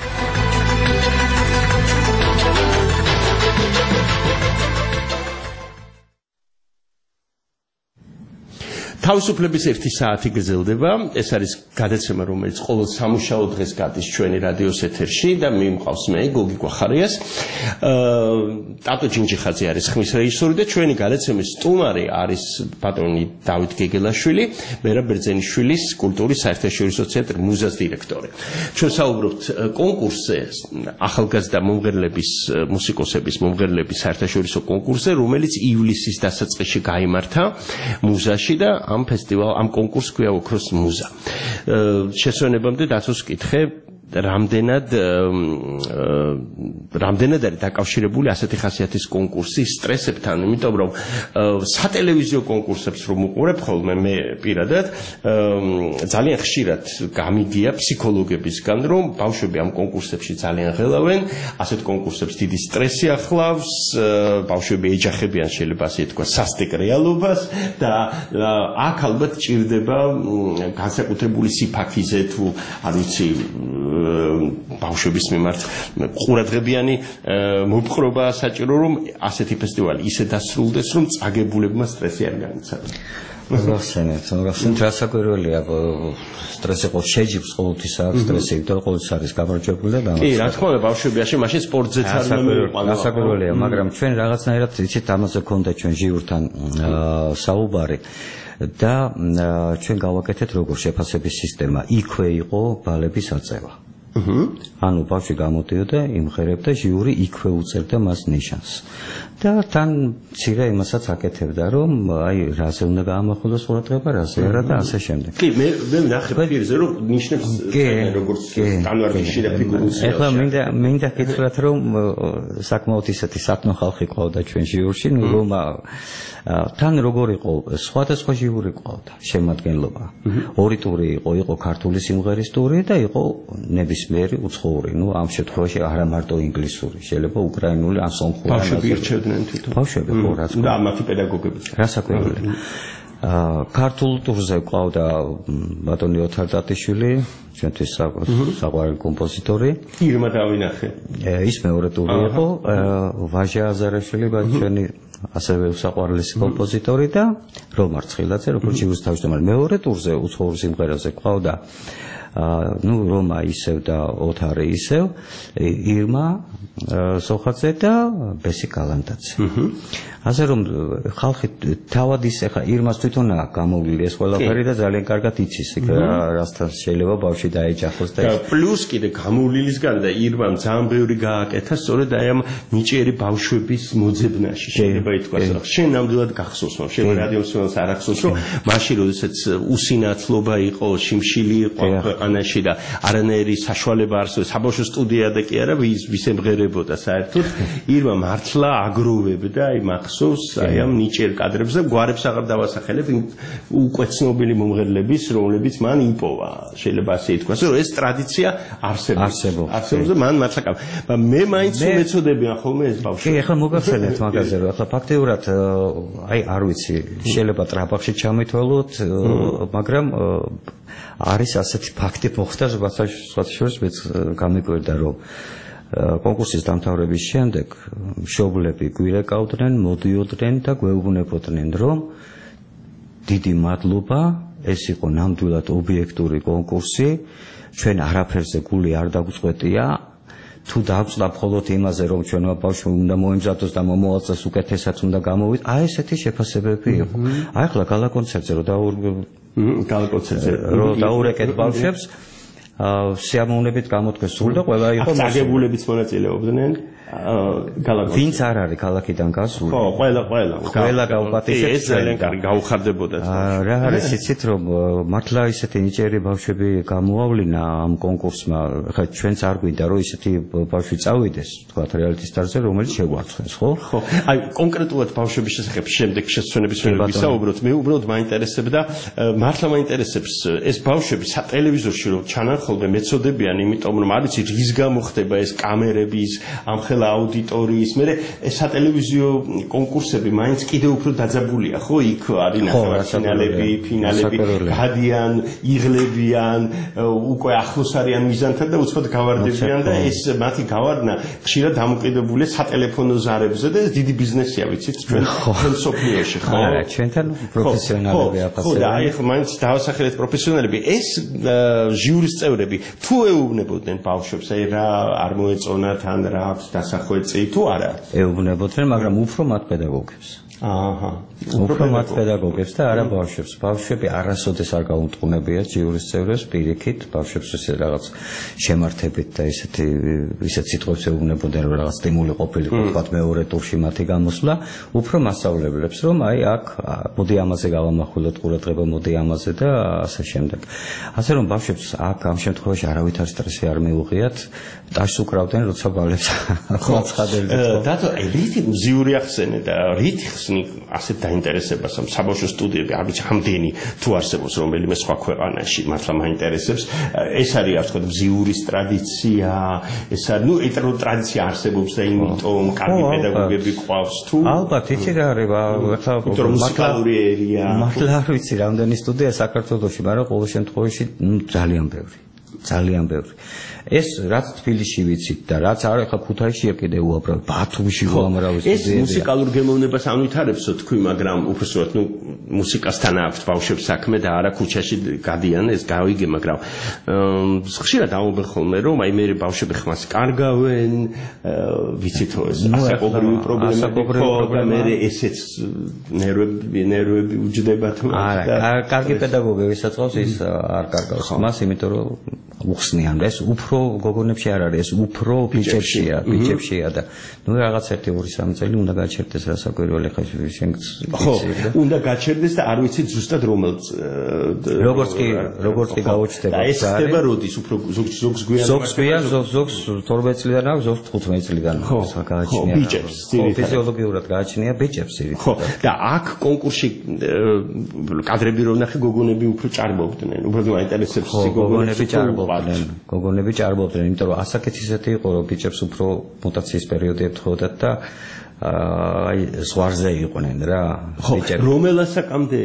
თავისუფლების ერთი საათი გრძელდება. ეს არის გადაცემა, რომელიც ყოველ სამუშაო დღეს გადის ჩვენი რადიოს ეთერში და მიმყავს მე გოგი გვახარიას. ტატო ჯინჯიხაძე არის ხმის რეჟისორი და ჩვენი გადაცემის სტუმარი არის ბატონი დავით გეგელაშვილი, მერაბ ბერძენიშვილის კულტურის საერთაშორისო ცენტრის მუზეის დირექტორი. ჩვენ საუბრობთ კონკურსზე, ახალგაზრდა მომღერლების, მუსიკოსების მომღერლების საერთაშორისო კონკურსზე, რომელიც ივლისის დასაწყისში გაიმართა მუზაში და ამ ფესტივალ ამ კონკურსს ქვია ოქროს მუზა. შესვენებამდე დაცოს კითხე რამდენად რამდენად არის დაკავშირებული ასეთი ხასიათის კონკურსი სტრესებთან, იმიტომ რომ სატელევიზიო კონკურსებს რომ უყურებ ხოლმე მე პირადად ძალიან ხშირად გამიგია ფსიქოლოგებისგან, რომ ბავშვები ამ კონკურსებში ძალიან ღელავენ, ასეთ კონკურსებს დიდი სტრესი ახლავს, ბავშვები ეჯახებიან შეიძლება ასე თქვა სასტიკ რეალობას და აქ ალბათ ჭირდება განსაკუთრებული სიფაქიზე თუ არ ვიცი ბავშვების მიმართ ყურადღებიანი მოპყრობა საჭირო, რომ ასეთი ფესტივალი ისე დასრულდეს, რომ წაგებულებმა სტრესი არ განიცადოს. გახსენეთ, გახსენეთ, რასაკვირველია, სტრესი ყო შეჯიბს ყოველთვის აქვს სტრესი, იმიტომ რომ ყოველთვის არის გამარჯვებული და დამარცხებული. კი, რა თქმა უნდა, ბავშვები ასე მაშინ სპორტზეც არ მომიყვანა. რასაკვირველია, მაგრამ ჩვენ რაღაცნაირად იცით ამაზე ქონდა ჩვენ ჟიურთან საუბარი. და ჩვენ გავაკეთეთ როგორ შეფასების სისტემა. იქვე იყო ბალების აწევა. ანუ ბავშვი გამოდიოდა, იმღერებდა, ჟიური იქვე უწერდა მას ნიშანს. და თან მცირე იმასაც აკეთებდა, რომ აი რაზე უნდა გაამახვილოს ყურადღება, რაზე არა და ასე შემდეგ. კი, მე მე ვნახე პირზე, რომ ნიშნებს როგორც სტანდარტიზირებული ფიგურას. ეხლა მინდა მინდა გითხრათ, რომ საკმაოდ ისეთი სათნო ხალხი ყავდა ჩვენ ჟიურში, ნუ რომ თან როგორ იყო სხვადასხვა ჟიური ყავდა შემადგენლობა. ორი ტური იყო, იყო ქართული სიმღერის ტური და იყო ნებისმიერი უცხოური, ნუ ამ შემთხვევაში არა მარტო ინგლისური, შეიძლება უკრაინული ან სომხური. ბავშვები ირჩევდნენ თვითონ. ბავშვები ხო, რაც და მათი პედაგოგებიც. რასაკვირველია. ქართულ ტურზე ყავდა ბატონი ოთარ დატიშვილი, ჩვენთვის საყვარელი კომპოზიტორი. ირმა დავინახე. ის მეორე ტური იყო, ვაჟა აზარაშვილი, ჩვენი ასევე საყვარელი კომპოზიტორი და რომარ ცხილაძე, როგორც ჟიურის თავმჯდომარე. მეორე ტურზე უცხოურ სიმღერაზე ყავდა ну Рома ისევ და ოთარი ისევ, ირმა სოხაძე და ბესი კალანდაძე. ასე რომ ხალხი თავად ის ახლა ირმას თვითონ აქვს გამოვლილი ეს ყველაფერი და ძალიან კარგად იცის რასთან შეიძლება ბავშვი დაეჯახოს და პლუს კიდე გამოვლილისგან და ირმამ ძალიან ბევრი გააკეთა სწორედ აი ამ ნიჭიერი ბავშვების მოძებნაში შეიძლება ითქვას რომ შენ ნამდვილად გახსოვს რომ შეიძლება რადიო მსმენელს არ ახსოვს რომ მაშინ როდესაც უსინათლობა იყო, შიმშილი იყო ქვეყანაში და არანაირი საშუალება არსებობს საბავშვო სტუდია და კი არა ვის ვისემღერებოდა საერთოდ ირმა მართლა აგროვებდა აი მახსოვს აი ამ ნიჭიერ კადრებს და გვარებს აღარ დავასახელებ უკვე ცნობილი მომღერლების რომლებიც მან იპოვა შეიძლება ასე ითქვას რომ ეს ტრადიცია არსებობს არსებობს და მან მართლა მე მაინც მეწოდებიან ხოლმე ეს ბავშვი კი ახლა მოგახსენეთ მაგაზე რომ ახლა ფაქტიურად აი არ ვიცი შეიძლება ტრაბახში ჩამეთვალოთ მაგრამ არის ასეთი ფაქტი მოხდა სხვათაშორის მეც გამიკვირდა რომ კონკურსის დამთავრების შემდეგ მშობლები გვირეკავდნენ, მოდიოდნენ და გვეუბნებოდნენ რომ დიდი მადლობა ეს იყო ნამდვილად ობიექტური კონკურსი ჩვენ არაფერზე გული არ დაგვწყვეტია თუ დავწდა მხოლოდ იმაზე რომ ჩვენმა ბავშვმა უნდა მოემზადოს და მომოაწეს უკეთესად უნდა გამოვიდ აი ესეთი შეფასებები იყო აი ახლა გალა კონცერტზე რომ დაურ გალა კონცერტზე რომ დაურეკეთ ბავშვებს სიამოვნებით გამოდგეს სულ და ყველა იყო აგებულებიც მონაწილეობდნენ გალაკონცერტზე ვინც არ არის ქალაქიდან გასული ხო ყველა ყველა ყველა გაუპატიჟეთ ეს ძალიან კარგი გაუხარდებოდა რა არის იცით რომ მართლა ისეთი ნიჭიერი ბავშვები გამოავლინა ამ კონკურსმა ხა ჩვენც არ გვინდა რომ ისეთი ბავშვი წავიდეს თქვათ რეალიტი სტარზე რომელიც შეგვარცხეს ხო ხო აი კონკრეტულად ბავშვების შესახებ შემდეგ შესვენების ვერ ვისაუბროთ მე უბრალოდ მაინტერესებდა მართლა მაინტერესებს ეს ბავშვები სატელევიზორში რომ ჩანან ხოლმე მეწოდებიან იმიტომ რომ არ ვიცი რის გამო ხდება ეს კამერების ამ ხელა აუდიტორიის მე ეს სატელევიზიო კონკურსები მაინც კიდევ უფრო დაძაბულია ხო იქ არის ნახევარფინალები ფინალები გადიან იღლებიან უკვე ახლოს არიან მიზანთან და უცბად გავარდებიან და ეს მათი გავარდნა ხშირად დამოკიდებულია სატელეფონო ზარებზე და ეს დიდი ბიზნესია ვიცით ჩვენ სოფლიოში ხო არა ჩვენთან პროფესიონალები აფასებენ ხო და აი ხო მაინც დავასახელეთ პროფესიონალები ეს ჟიურის წევრები თუ ეუბნებოდნენ ბავშვებს აი რა არ მოეწონათ ან რა აქვს დასახვეწი თუ არა ეუბნებოდნენ მაგრამ უფრო მათ პედაგოგებს აჰა უფრო მათ პედაგოგებს და არა ბავშვებს ბავშვები არასოდეს არ გაუნტყუნებიათ ჟიურის წევრებს პირიქით ბავშვებს ესე რაღაც შემართებით და ესეთი ისეთ სიტყვებს ეუბნებოდნენ რომ რაღაც სტიმული ყოფილიყო თქვათ მეორე ტურში მათი გამოსვლა უფრო მასწავლებლებს რომ აი აქ მოდი ამაზე გავამახვილოთ ყურადღება მოდი ამაზე და ასე შემდეგ ასე რომ ბავშვებს აქ ამ შემთხვევაში არავითარ სტრესი არ მიუღიათ ტაშს უკრავდნენ როცა ბავლებს ხოცხადებდნენ დათო აი რითი მზიური ახსენე და რითი ხსნი ასეთ დაინტერესებას ამ საბავშვო სტუდიები არ ვიცი ამდენი თუ არსებობს რომელიმე სხვა ქვეყანაში მართლა მაინტერესებს ეს არის ასე ვთქვათ მზიურის ტრადიცია ეს არის ნუ ეტერო ტრადიცია არსებობს და იმიტომ კარგი პედაგოგები ყავს თუ ალბათ იცი რა არის ახლა მუსიკალური ერია მართლა არ ვიცი რამდენი სტუდია საქართველოში მაგრამ ყოველ შემთხვევაში ძალიან ბევრი ძალიან ბევრი ეს რაც თბილისში ვიცით და რაც არ ახლა ქუთაისშია კიდე უამრავი ბათუმში უამრავი სტუდიებია ეს მუსიკალურ გემოვნებას ამვითარებსო თქვი მაგრამ უბრალოდ ნუ მუსიკასთან აქვს ბავშვებს საქმე და არა ქუჩაში გადიან ეს გავიგე მაგრამ ხშირად ამობენ ხოლმე რომ აი მე ბავშვები ხმას კარგავენ ვიცითო ეს ასაკობრივი პრობლემები ხო და მე ესეც ნერვები ნერვები უჯდებათ არა კარგი პედაგოგი ვისაც ყავს ის არ კარგავს მას იმიტომ რომ უხსნიან ეს უფრო გოგონებში არ არის ეს უფრო ბიჭებშია ბიჭებშია და ნუ რაღაც ერთი ორი სამი წელი უნდა გაჩერდეს რასაკვირველი ხა შენ ხო უნდა გაჩერდეს და არ ვიცი ზუსტად რომელ როგორც კი როგორც კი გაუჩნდება და ეს ხდება როდის უფრო ზოგს ზოგს გვიან ზოგს გვიან ზოგს თორმეტ წლიდან აქვს ზოგს თხუთმეტ წლიდან აქვს გააჩნია ბიჭებს ფიზიოლოგიურად გააჩნია ბიჭებს ხო და აქ კონკურსში კადრები რო ნახე გოგონები უფრო ჭარბობდნენ უბრალოდ მაინტერესებს გოგონები ჭარბობდნენ გოგონები ჭარბობდნენ იმიტომ რომ ასაკით ისეთი იყო რომ ბიჭებს უფრო მუტაციის პერიოდი ეთხოვდათ და აი ზღვარზე იყვნენ რა ბიჭები რომელ ასაკამდე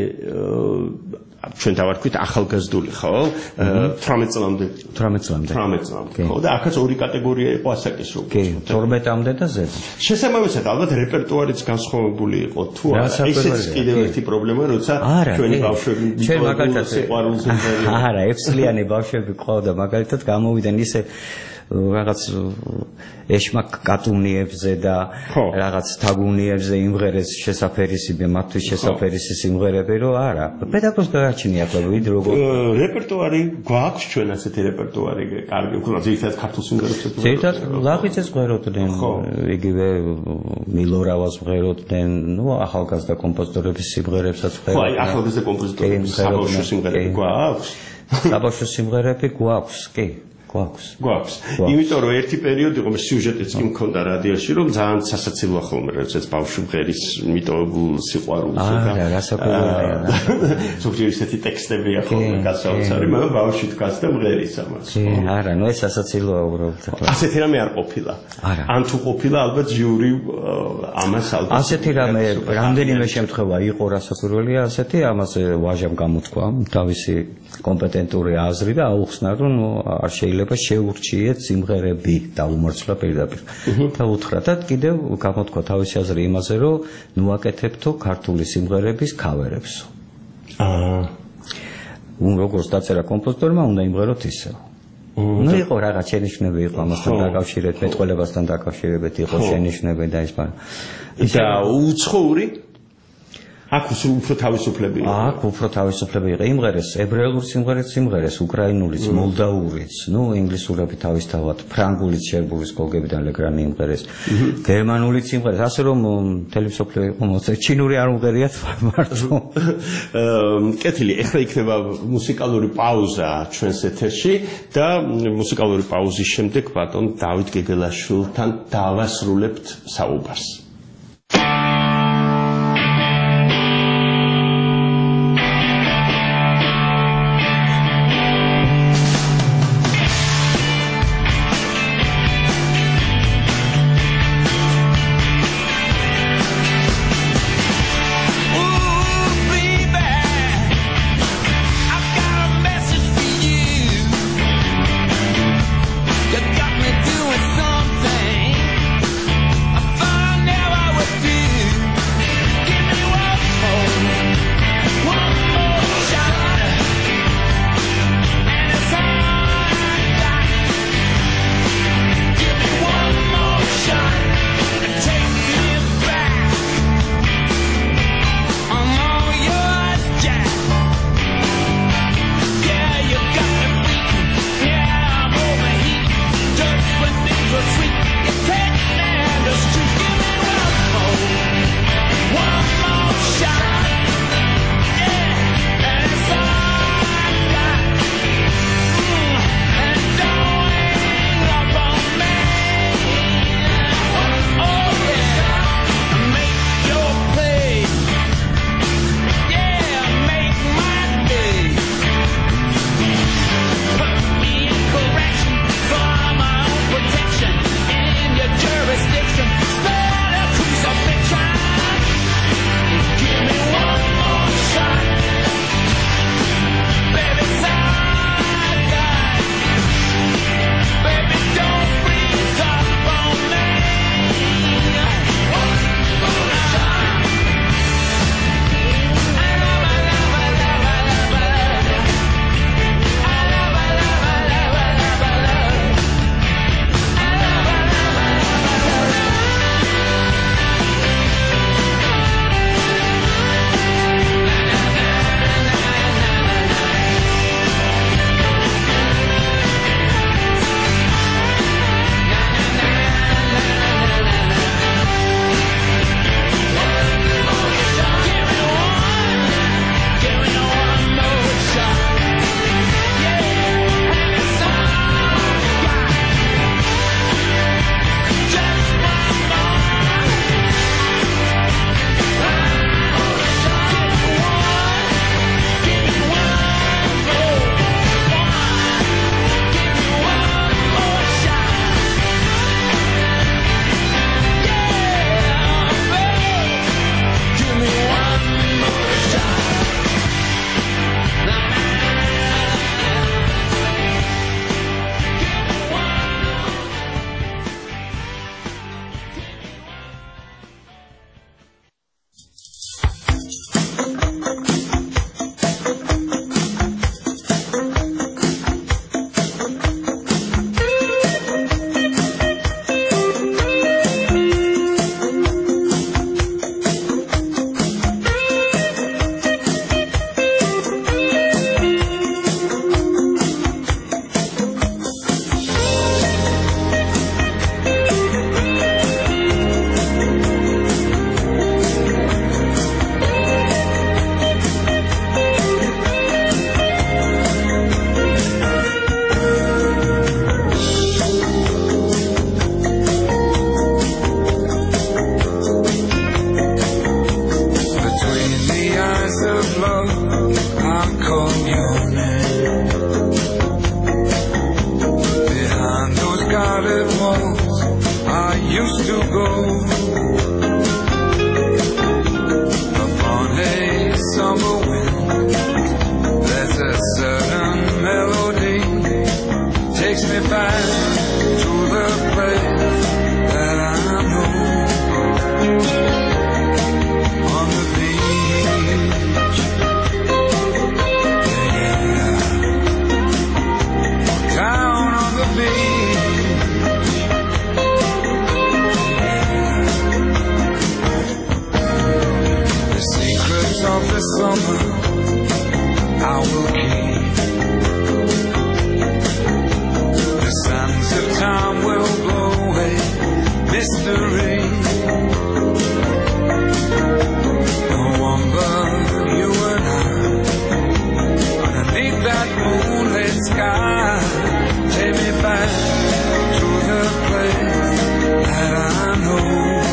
ჩვენ დავარქვით ახალგაზრდული ხო თვრამეტ წლამდე თვრამეტ წლამდე თვრამეტ წლამდე ხო და აქაც ორი კატეგორია იყო ასაკის რო კი თორმეტამდე და ზედ შესაბამისად ალბათ რეპერტუარიც განსხვავებული იყო თუ არა ისიც კიდევ ერთი პრობლემა როცა ჩვენი ბავშვები ჩვენ მაგალითად სიყვარულზე არა ექვსწლიანი ბავშვები ყავდა მაგალითად გამოვიდნენ ისე რაღაც ეშმაკ კატუნიებზე და რაღაც თაგუნიებზე იმღერეს შესაფერისიბე მათთვის შესაფერისი სიმღერები რომ არა პედაგოგს გააჩნია ყვები როგორ რეპერტუარი გვაქვს ჩვენ ასეთი რეპერტუარი კარგი უკვე ძირითადად ქართულ სიმღერებს ძირითადად ლაღიძეს მღეროდნენ იგივე მილორავას მღეროდნენ ნუ ახალგაზრდა კომპოზიტორების სიმღერებსაც მღეროდნენ ხო აი ახალგაზრდა კომპოზიტორების საბავშვო სიმღერები გვაქვს საბავშვო სიმღერები გვაქვს, კი, გვაქვს. გვაქვს. იმიტომ რომ ერთი პერიოდი იყო სიუჟეტიც კი მქონდა რადიოში, რომ ძალიან სასაცილოა ხოლმე, როდესაც ბავშვი მღერის მიტოვებულ სიყვარულს და არა, რასაკვირველია. ზოგჯერ ისეთი ტექსტებია ხოლმე გასაოცარი, მაგრამ ბავშვი დგას და მღერის ამას. არა, ნუ ეს სასაცილოა უბრალოდ. ასეთი რამე არ ყოფილა. არა. ან თუ ყოფილა, ალბათ ჟიური ამას ალბათ. ასეთი რამე რამდენიმე შემთხვევა იყო რასაკვირველია ასეთი, ამაზე ვაჟამ გამოთქვა თავისი კომპეტენტური აზრი და აუხსნა, რომ არ შეიძლება შეურჩიეთ სიმღერები და უმართლა პირდაპირ. და უთხრა და კიდევ გამოთქვა თავისი აზრი იმაზე, რომ ნუ აკეთებთო ქართული სიმღერების ქავერებს. აა. უ როგორც დაწერა კომპოზიტორმა, უნდა იმღეროთ ისე. ნუ იყო რაღაც შენიშვნები იყო ამასთან დაკავშირებით, მეტყველებასთან დაკავშირებით იყო შენიშვნები და ის მაგრამ და უცხოური აქ უფრო თავისუფლები იყო. აქ უფრო თავისუფლები იყო. იმღერეს ებრაელური სიმღერით სიმღერეს, უკრაინულიც, მოლდაურიც, ნუ ინგლისურები თავისთავად, ფრანგულიც შერბულის გოგებიდან ლეგრანი იმღერეს, გერმანულიც სიმღერეს, ასე რომ მთელი მსოფლიო იყო მოწე. ჩინური არ უმღერიათ მარტო. კეთილი, ეხლა იქნება მუსიკალური პაუზა ჩვენს ეთერში და მუსიკალური პაუზის შემდეგ ბატონ დავით გეგელაშვილთან დავასრულებთ საუბარს. Got me doing something I thought I never back to the place that I know. On the beach, yeah, down on the beach, yeah. The secrets of the summer I will keep. The sands of time will blow away mystery. No one but you and I, underneath that moonlit sky. Take me back to the place that I know.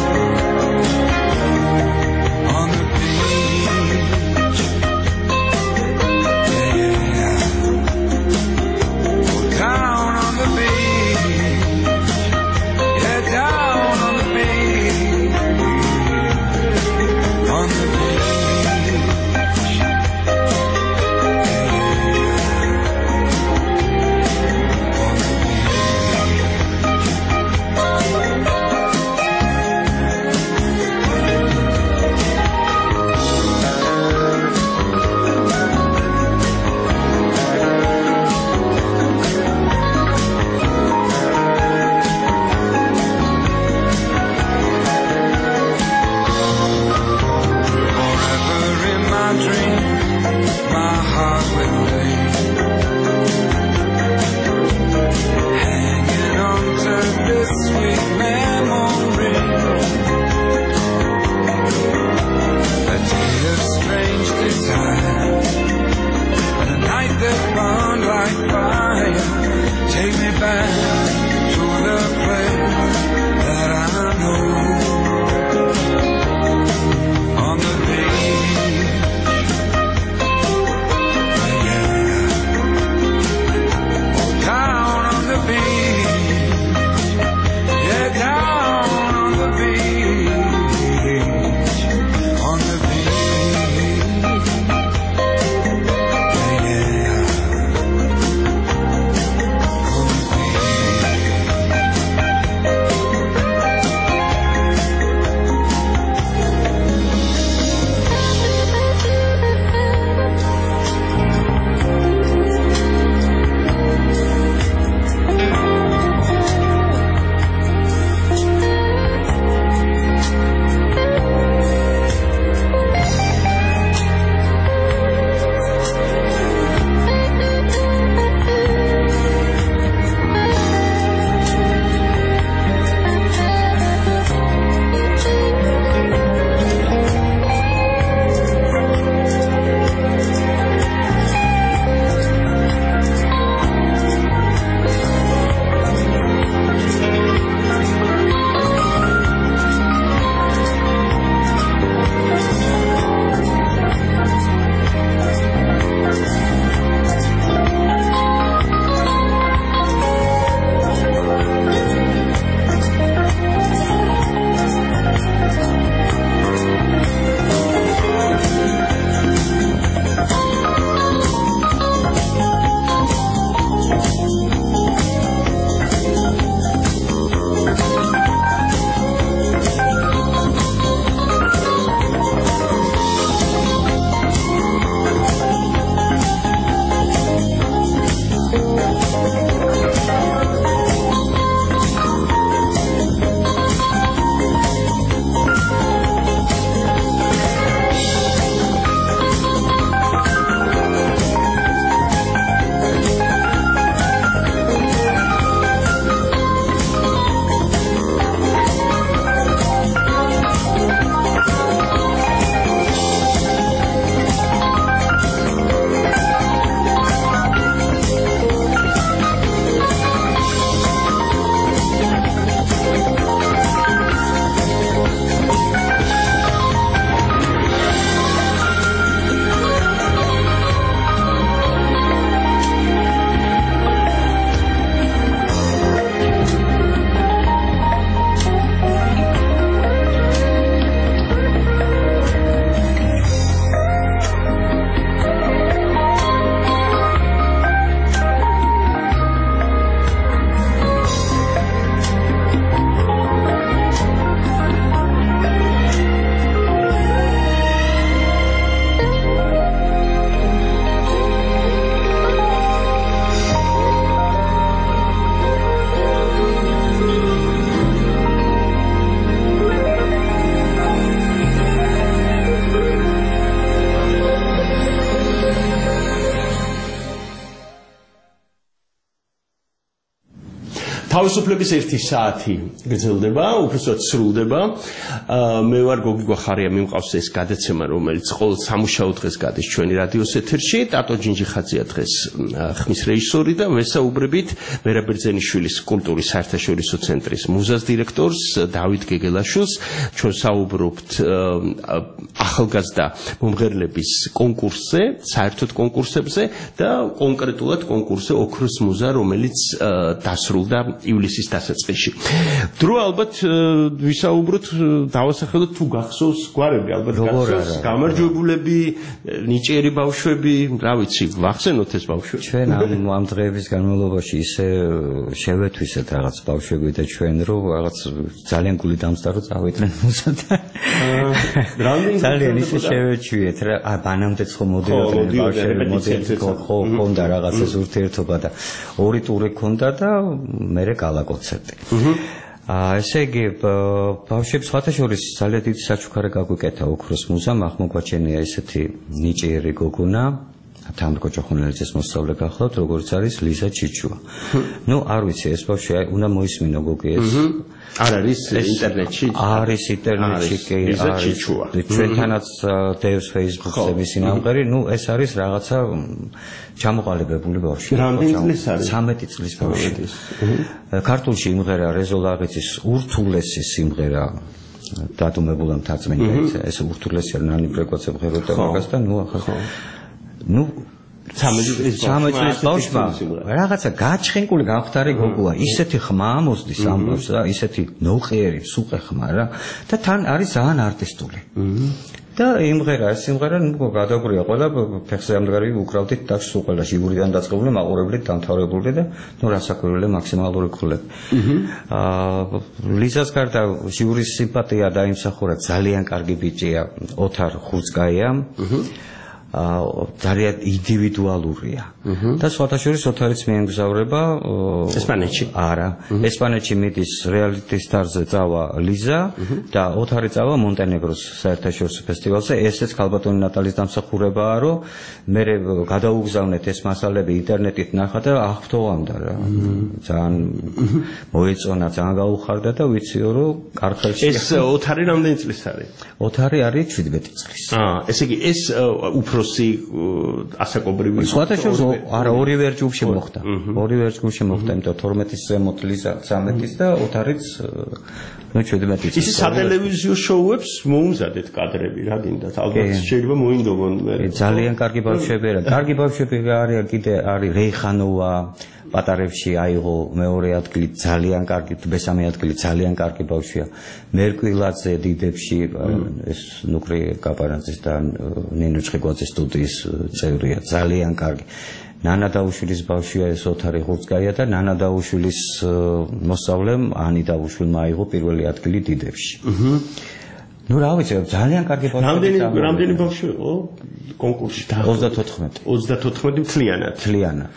On the beach, yeah, yeah. Go down on the beach, yeah, down on the beach, on the beach, yeah, on the forever in my dream, my heart will lay, hanging on to this sweet memory. A day of strange desire, and a night that burned like fire. Take me back to the place that I know. On the beach, yeah, yeah. Oh, down on the beach, yeah, down on the beach, on the beach, yeah, yeah. On the beach. თავისუფლების ერთი საათი გრძელდება, უბრალოდ სრულდება. მე ვარ გოგი გვახარია, მიმყავს ეს გადაცემა, რომელიც ყოველ სამუშაო დღეს გადის ჩვენი რადიოს ეთერში. ტატო ჯინჯიხაძეა დღეს ხმის რეჟისორი და ვესაუბრებით ვერა ბერძენიშვილის კულტურის საერთაშორისო ცენტრის მუზას დირექტორს დავით გეგელაშვილს. ჩვენ საუბრობთ ახალგაზრდა მომღერლების კონკურსზე, საერთოდ კონკურსებზე და კონკრეტულად კონკურსზე ოქროს მუზა, რომელიც დასრულდა ივლისის დასაწყისში. დრო ალბათ ვისაუბროთ, დავასახელოთ თუ გახსოვს გვარები, ალბათ გახსოვს გამარჯვებულები, ნიჭიერი ბავშვები, რა ვიცი, ვახსენოთ ეს ბავშვები. ჩვენ ამ ამ დღეების განმავლობაში ისე შევეთვისეთ რაღაც ბავშვები და ჩვენ რომ რაღაც ძალიან გული დამსდა რომ წავიდნენ მუსათა. ძალიან ისე შევეჩვიეთ რა, ა ბანამდეც ხო მოდიოდნენ ბავშვები, მოდიოდნენ ხო ხონდა რაღაცას ურთიერთობა და ორი ტური ქონდა და მე გალაკოცებდი. აა ესე იგი ბავშვებს სხვათა შორის ძალიან დიდი საჩუქარი გაგვიკეთა ოქროს მუზამ, აღმოგვაჩენია ესეთი ნიჭიერი გოგონა თამრ კოჭოხონელიძის მოსწავლე გახლავთ, როგორც არის ლიზა ჩიჩუა. ნუ არ ვიცი ეს ბავშვი უნდა მოისმინო გოგი ეს. არ არის ინტერნეტში? არის ინტერნეტში კი ლიზა ჩიჩუა. ჩვენთანაც დევს Facebook-ზე მისი ნამღერი, ნუ ეს არის რაღაცა ჩამოყალიბებული ბავშვი. რამდენი წლის არის? ცამეტი წლის ბავშვი. ქართულში იმღერა რეზო ლაღიცის ურთულესი სიმღერა დადუმებულა მთაწმინდა ეს ურთულესი არ ნანი ბრეკვაცებ ღეროდა მაგას და ნუ ახლა ნუ ცამეტი წლის ბავშვმა რაღაცა გაჩხენკული გამختარი გოგოა, ისეთი ხმა მოსდის ამ ბავშვს და ისეთი ნოყიერი სუყე ხმა რა და თან არის ძალიან არტისტული. და იმღერა ეს სიმღერა ნუ გადაგვია ყველა ფეხზე ამდგარი უკრავდით და სულ ყველა ჟიურიდან დაწყებული მაყურებლით დამთავრებული და ნუ რასაკვირველია მაქსიმალური ქულები. აა ლიზას გარდა ჟიურის სიმპათია დაიმსახურა ძალიან კარგი ბიჭია ოთარ ხუცკაია. აა ძალიან ინდივიდუალურია. და სხვათა შორის ოთარიც მიემგზავრება ესპანეთში. არა, ესპანეთში მიდის რეალიტი სტარზე წავა ლიზა და ოთარი წავა მონტენეგროს საერთაშორისო ფესტივალზე. ესეც ქალბატონი ნატალის დამსახურებაა, რომ მე გადაუგზავნეთ ეს მასალები ინტერნეტით ნახა და აღფრთოვანდა რა. ძალიან მოეწონა, ძალიან გაუხარდა და ვიციო, რომ კარხელში ეს ოთარი რამდენი წლის არის? ოთარი არის შვიდმეტი წლის. აა, ესე იგი ეს უფროსი ასაკობრივი სხვათა შორის არა ორივე ჯგუფში მოხდა. ორივე ჯგუფში მოხდა, იმიტომ თორმეტის ზემოთ ლიზა ცამეტის და ოთარიც ნუ შვიდმეტი წლის. ის სატელევიზიო შოუებს მოუმზადეთ კადრები რა გინდათ, ალბათ შეიძლება მოინდომონ მე. ძალიან კარგი ბავშვები არა, კარგი ბავშვები არიან კიდე არის რეიხანოვა პატარებში აიღო მეორე ადგილი ძალიან კარგი, მესამე ადგილი ძალიან კარგი ბავშვია. მერკვილაძე დიდებში ეს ნუკრი კაპარანძის და ნინო ჩხიკვაძის სტუდიის წევრია, ძალიან კარგი. ნანა დაუშვილის ბავშვია ეს ოთარი ხუცკაია და ნანა დაუშვილის მოსწავლემ ანი დაუშვილმა აიღო პირველი ადგილი დიდებში. ნუ რა ვიცი, ძალიან კარგი ბავშვია. რამდენი რამდენი ბავშვი იყო კონკურსში? ოცდათოთხმეტი. ოცდათოთხმეტი მთლიანად. მთლიანად.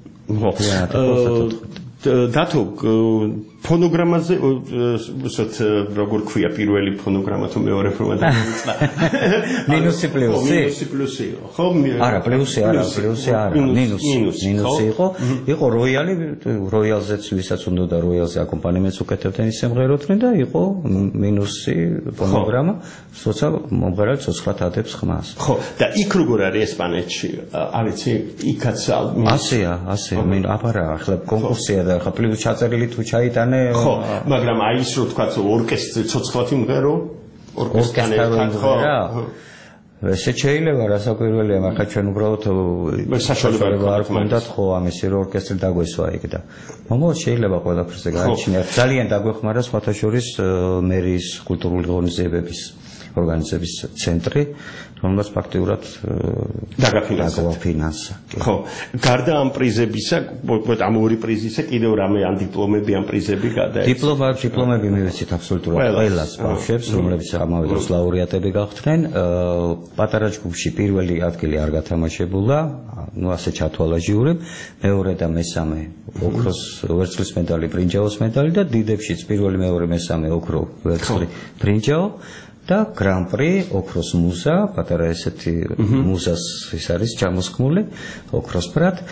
დათო ფონოგრამაზე ვთქვათ როგორ ქვია პირველი ფონოგრამა თუ მეორე ფონოგრამა დაიწყა მინუსი პლუსი მინუსი პლუსი ხო არა პლუსი არა პლუსი არა მინუსი მინუსი იყო იყო როიალი როიალზეც ვისაც უნდა და როიალზე აკომპანემენტს უკეთებდნენ ის სიმღეროთნი და იყო მინუსი ფონოგრამა სოცა მომღერალი ცოცხლად ადებს ხმას ხო და იქ როგორ არის ესპანეთში არ ვიცი იქაც ასეა ასეა მე აბარა ახლა კონკურსია და ახლა პლუს ჩაწერილი თუ ჩაიტანე ხო, მაგრამ აი ის რო თქვა ორკესტრი ცოცხლად იმღერო, ორკესტრთან ერთად ხო. ესე შეიძლება რასაკვირველია, მაგრამ ჩვენ უბრალოდ საშუალება არ გქონდათ ხო ამისი რო ორკესტრი დაგვესვა იქ და მომავალ შეიძლება ყველაფერზე გააჩნიათ. ძალიან დაგვეხმარა სხვათა შორის მერის კულტურული ღონისძიებების ორგანიზების ცენტრი, რომელსაც ფაქტიურად დაგაფინანსა. ხო, გარდა ამ პრიზებისა, ამ ორი პრიზისა კიდევ რამე ან დიპლომები ან პრიზები გადაეცა? დიპლომა, დიპლომები მივეცით აბსოლუტურად ყველას ბავშვებს, რომლებიც ამავე დროს ლაურეატები გახდნენ. პატარა ჯგუფში პირველი ადგილი არ გათამაშებულა, ну ასე ჩათვალა ჟიურიმ, მეორე და მესამე ოქროს ვერცხლის медали, ბრინჯაოს медали და დიდებშიც პირველი, მეორე, მესამე ოქრო, ვერცხლი, ბრინჯაო. და გრან-პრი ოქროს მუზა, პატარა ესეთი მუზას ის არის ჩამოსხმული ოქროსფრად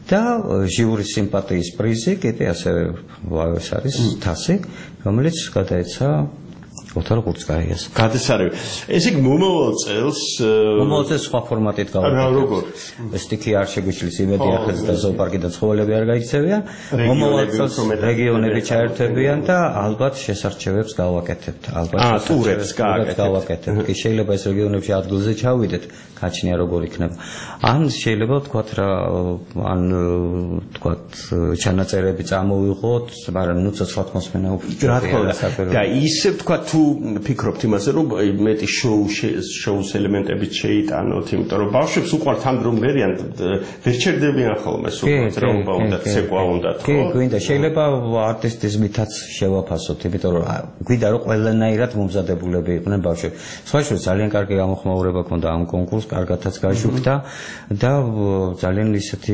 და ჟიურის სიმპათიის პრიზი კიდე ასევე ეს არის თასი, რომელიც გადაეცა ოთარ ხურცკაიას. გადასარევი. ესე იგი მომავალ წელს მომავალ წელს სხვა ფორმატით გავაკეთებთ. რა როგორ? სტიქი არ შეგვიშლის იმედი ახლა და ზოოპარკი და ცხოველები არ გაიქცევიან. მომავალ წელს რეგიონები ჩაერთვებიან და ალბათ შესარჩევებს გავაკეთებთ. ალბათ ტურებს გავაკეთებთ. კი შეიძლება ეს რეგიონებში ადგილზე ჩავიდეთ, გაჩნია როგორ იქნება. ან შეიძლება ვთქვათ რა ან ვთქვათ ჩანაწერები წამოვიღოთ, მაგრამ ნუ ცოცხლად მოსმენა უფრო რა თქმა უნდა. და ისე ვთქვათ თუ ფიქრობთ იმაზე რომ მეტი შოუ შოუს ელემენტებით შეიტანოთ, იმიტომ რომ ბავშვებს უყვართ ამ რომ ვერიან ვერ ჩერდებიან ხოლმე სულ ძროობა უნდა ცეკვა უნდა ხო? კი, გვინდა შეიძლება არტისტიზმითაც შევაფასოთ, იმიტომ რომ გვინდა რომ ყველანაირად მომზადებულები იყვნენ ბავშვები. სხვა შორის ძალიან კარგი გამოხმაურება ჰქონდა ამ კონკურსს, კარგათაც გაჟუქდა და ძალიან ისეთი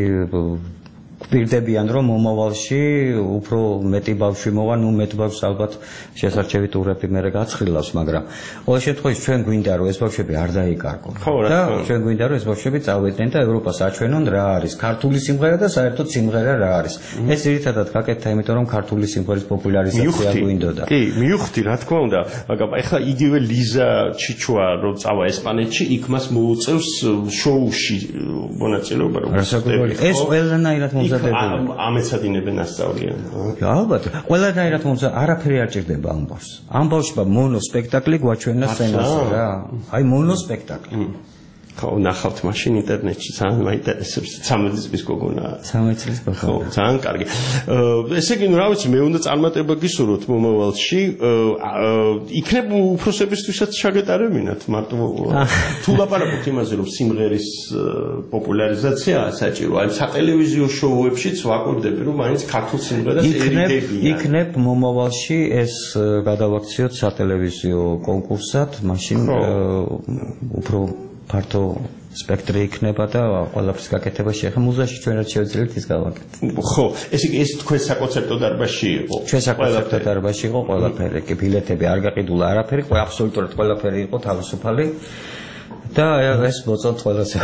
გვპირდებიან რომ მომავალში უფრო მეტი ბავშვი მოვა, ნუ მეტ ბავშვს ალბათ შესარჩევი ტურები მერე გაცხილავს, მაგრამ ყოველ შემთხვევაში ჩვენ გვინდა რომ ეს ბავშვები არ დაიკარგონ. და ჩვენ გვინდა რომ ეს ბავშვები წავიდნენ და ევროპას აჩვენონ რა არის ქართული სიმღერა და საერთოდ სიმღერა რა არის. ეს ძირითადად გაკეთდა, იმიტომ რომ ქართული სიმღერის პოპულარიზაცია გვინდოდა. კი, მივხვდი, რა თქმა უნდა, მაგრამ ეხლა იგივე ლიზა ჩიჩუა რომ წავა ესპანეთში, იქ მას მოუწევს შოუში მონაწილეობა რომ ეს ყველანაირად ამ ეცადინებენ ასწავლიან. ალბათ, ყველანაირად მომცა არაფერი არ ჭირდება ამ ბავშვს. ამ ბავშვმა მონო სპექტაკლი გვაჩვენა სცენაზე რა. აი მონო სპექტაკლი. ხო, ნახავთ მაშინ ინტერნეტში, ძალიან მაინტერესებს. ცამეტი წლის გოგონა. ცამეტი წლის გოგონა. ხო, ძალიან კარგი. ესე იგი, რა ვიცი, მე უნდა წარმატება გისურვოთ მომავალში. იქნებ უფროსებისთვისაც შეგეტარებინათ მარტო თუ ლაპარაკობთ იმაზე, რომ სიმღერის პოპულარიზაცია საჭირო, აი სატელევიზიო შოუებშიც ვაკურდები, რომ მაინც ქართულ სიმღერას ერიდებიან. იქნებ მომავალში ეს გადავაქციოთ სატელევიზიო კონკურსად, მაშინ უფრო ფართო სპექტრი იქნება და ყველაფრის გაკეთება შეიძლება. მუზეაში ჩვენ რაც შევძლებთ ის გავაკეთეთ. ხო, ესე იგი ეს თქვენ საკონცერტო დარბაზში იყო? ჩვენ საკონცერტო დარბაზში იყო ყველაფერი, კი ბილეთები არ გაყიდულა არაფერი, ყველა აბსოლუტურად ყველაფერი იყო თავისუფალი. და ეს მოწონთ ყველაზე.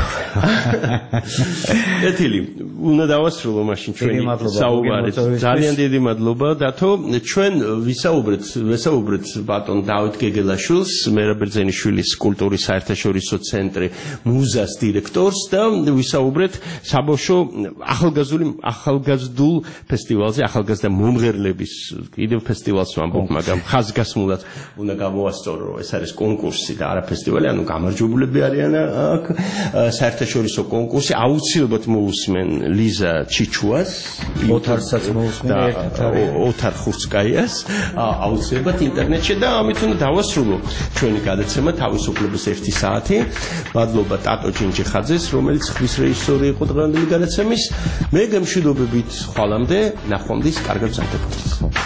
ეთილი, უნდა დავასრულო მაშინ ჩვენი საუბარი. ძალიან დიდი მადლობა დათო. ჩვენ ვისაუბრეთ, ვისაუბრეთ ბატონ დავით გეგელაშვილს, მერაბ ბერძენიშვილის კულტურის საერთაშორისო ცენტრი მუზას დირექტორს და ვისაუბრეთ საბავშვო ახალგაზრდული ახალგაზრდულ ფესტივალზე, ახალგაზრდა მომღერლების კიდევ ფესტივალს ვამბობ, მაგრამ ხაზგასმულად უნდა გამოვასწორო, რომ ეს არის კონკურსი და არა ფესტივალი, ანუ გამარჯვებულები არიან აქ საერთაშორისო კონკურსი. აუცილებლად მოусმენ ლიზა ჩიჩუას, ოთარსაც მოусმენ ოთარ ხურცკაიას, აუცილებლად ინტერნეტში და ამით უნდა დავასრულო ჩვენი გადაცემა თავისუფლების ერთი საათი. მადლობა ტატო ჭინჭიხაძეს, რომელიც ხმის რეჟისორი იყო დღევანდელი გადაცემის. მე გემშვიდობებით ხვალამდე, ნახვამდის, კარგად მზადდებოდეთ.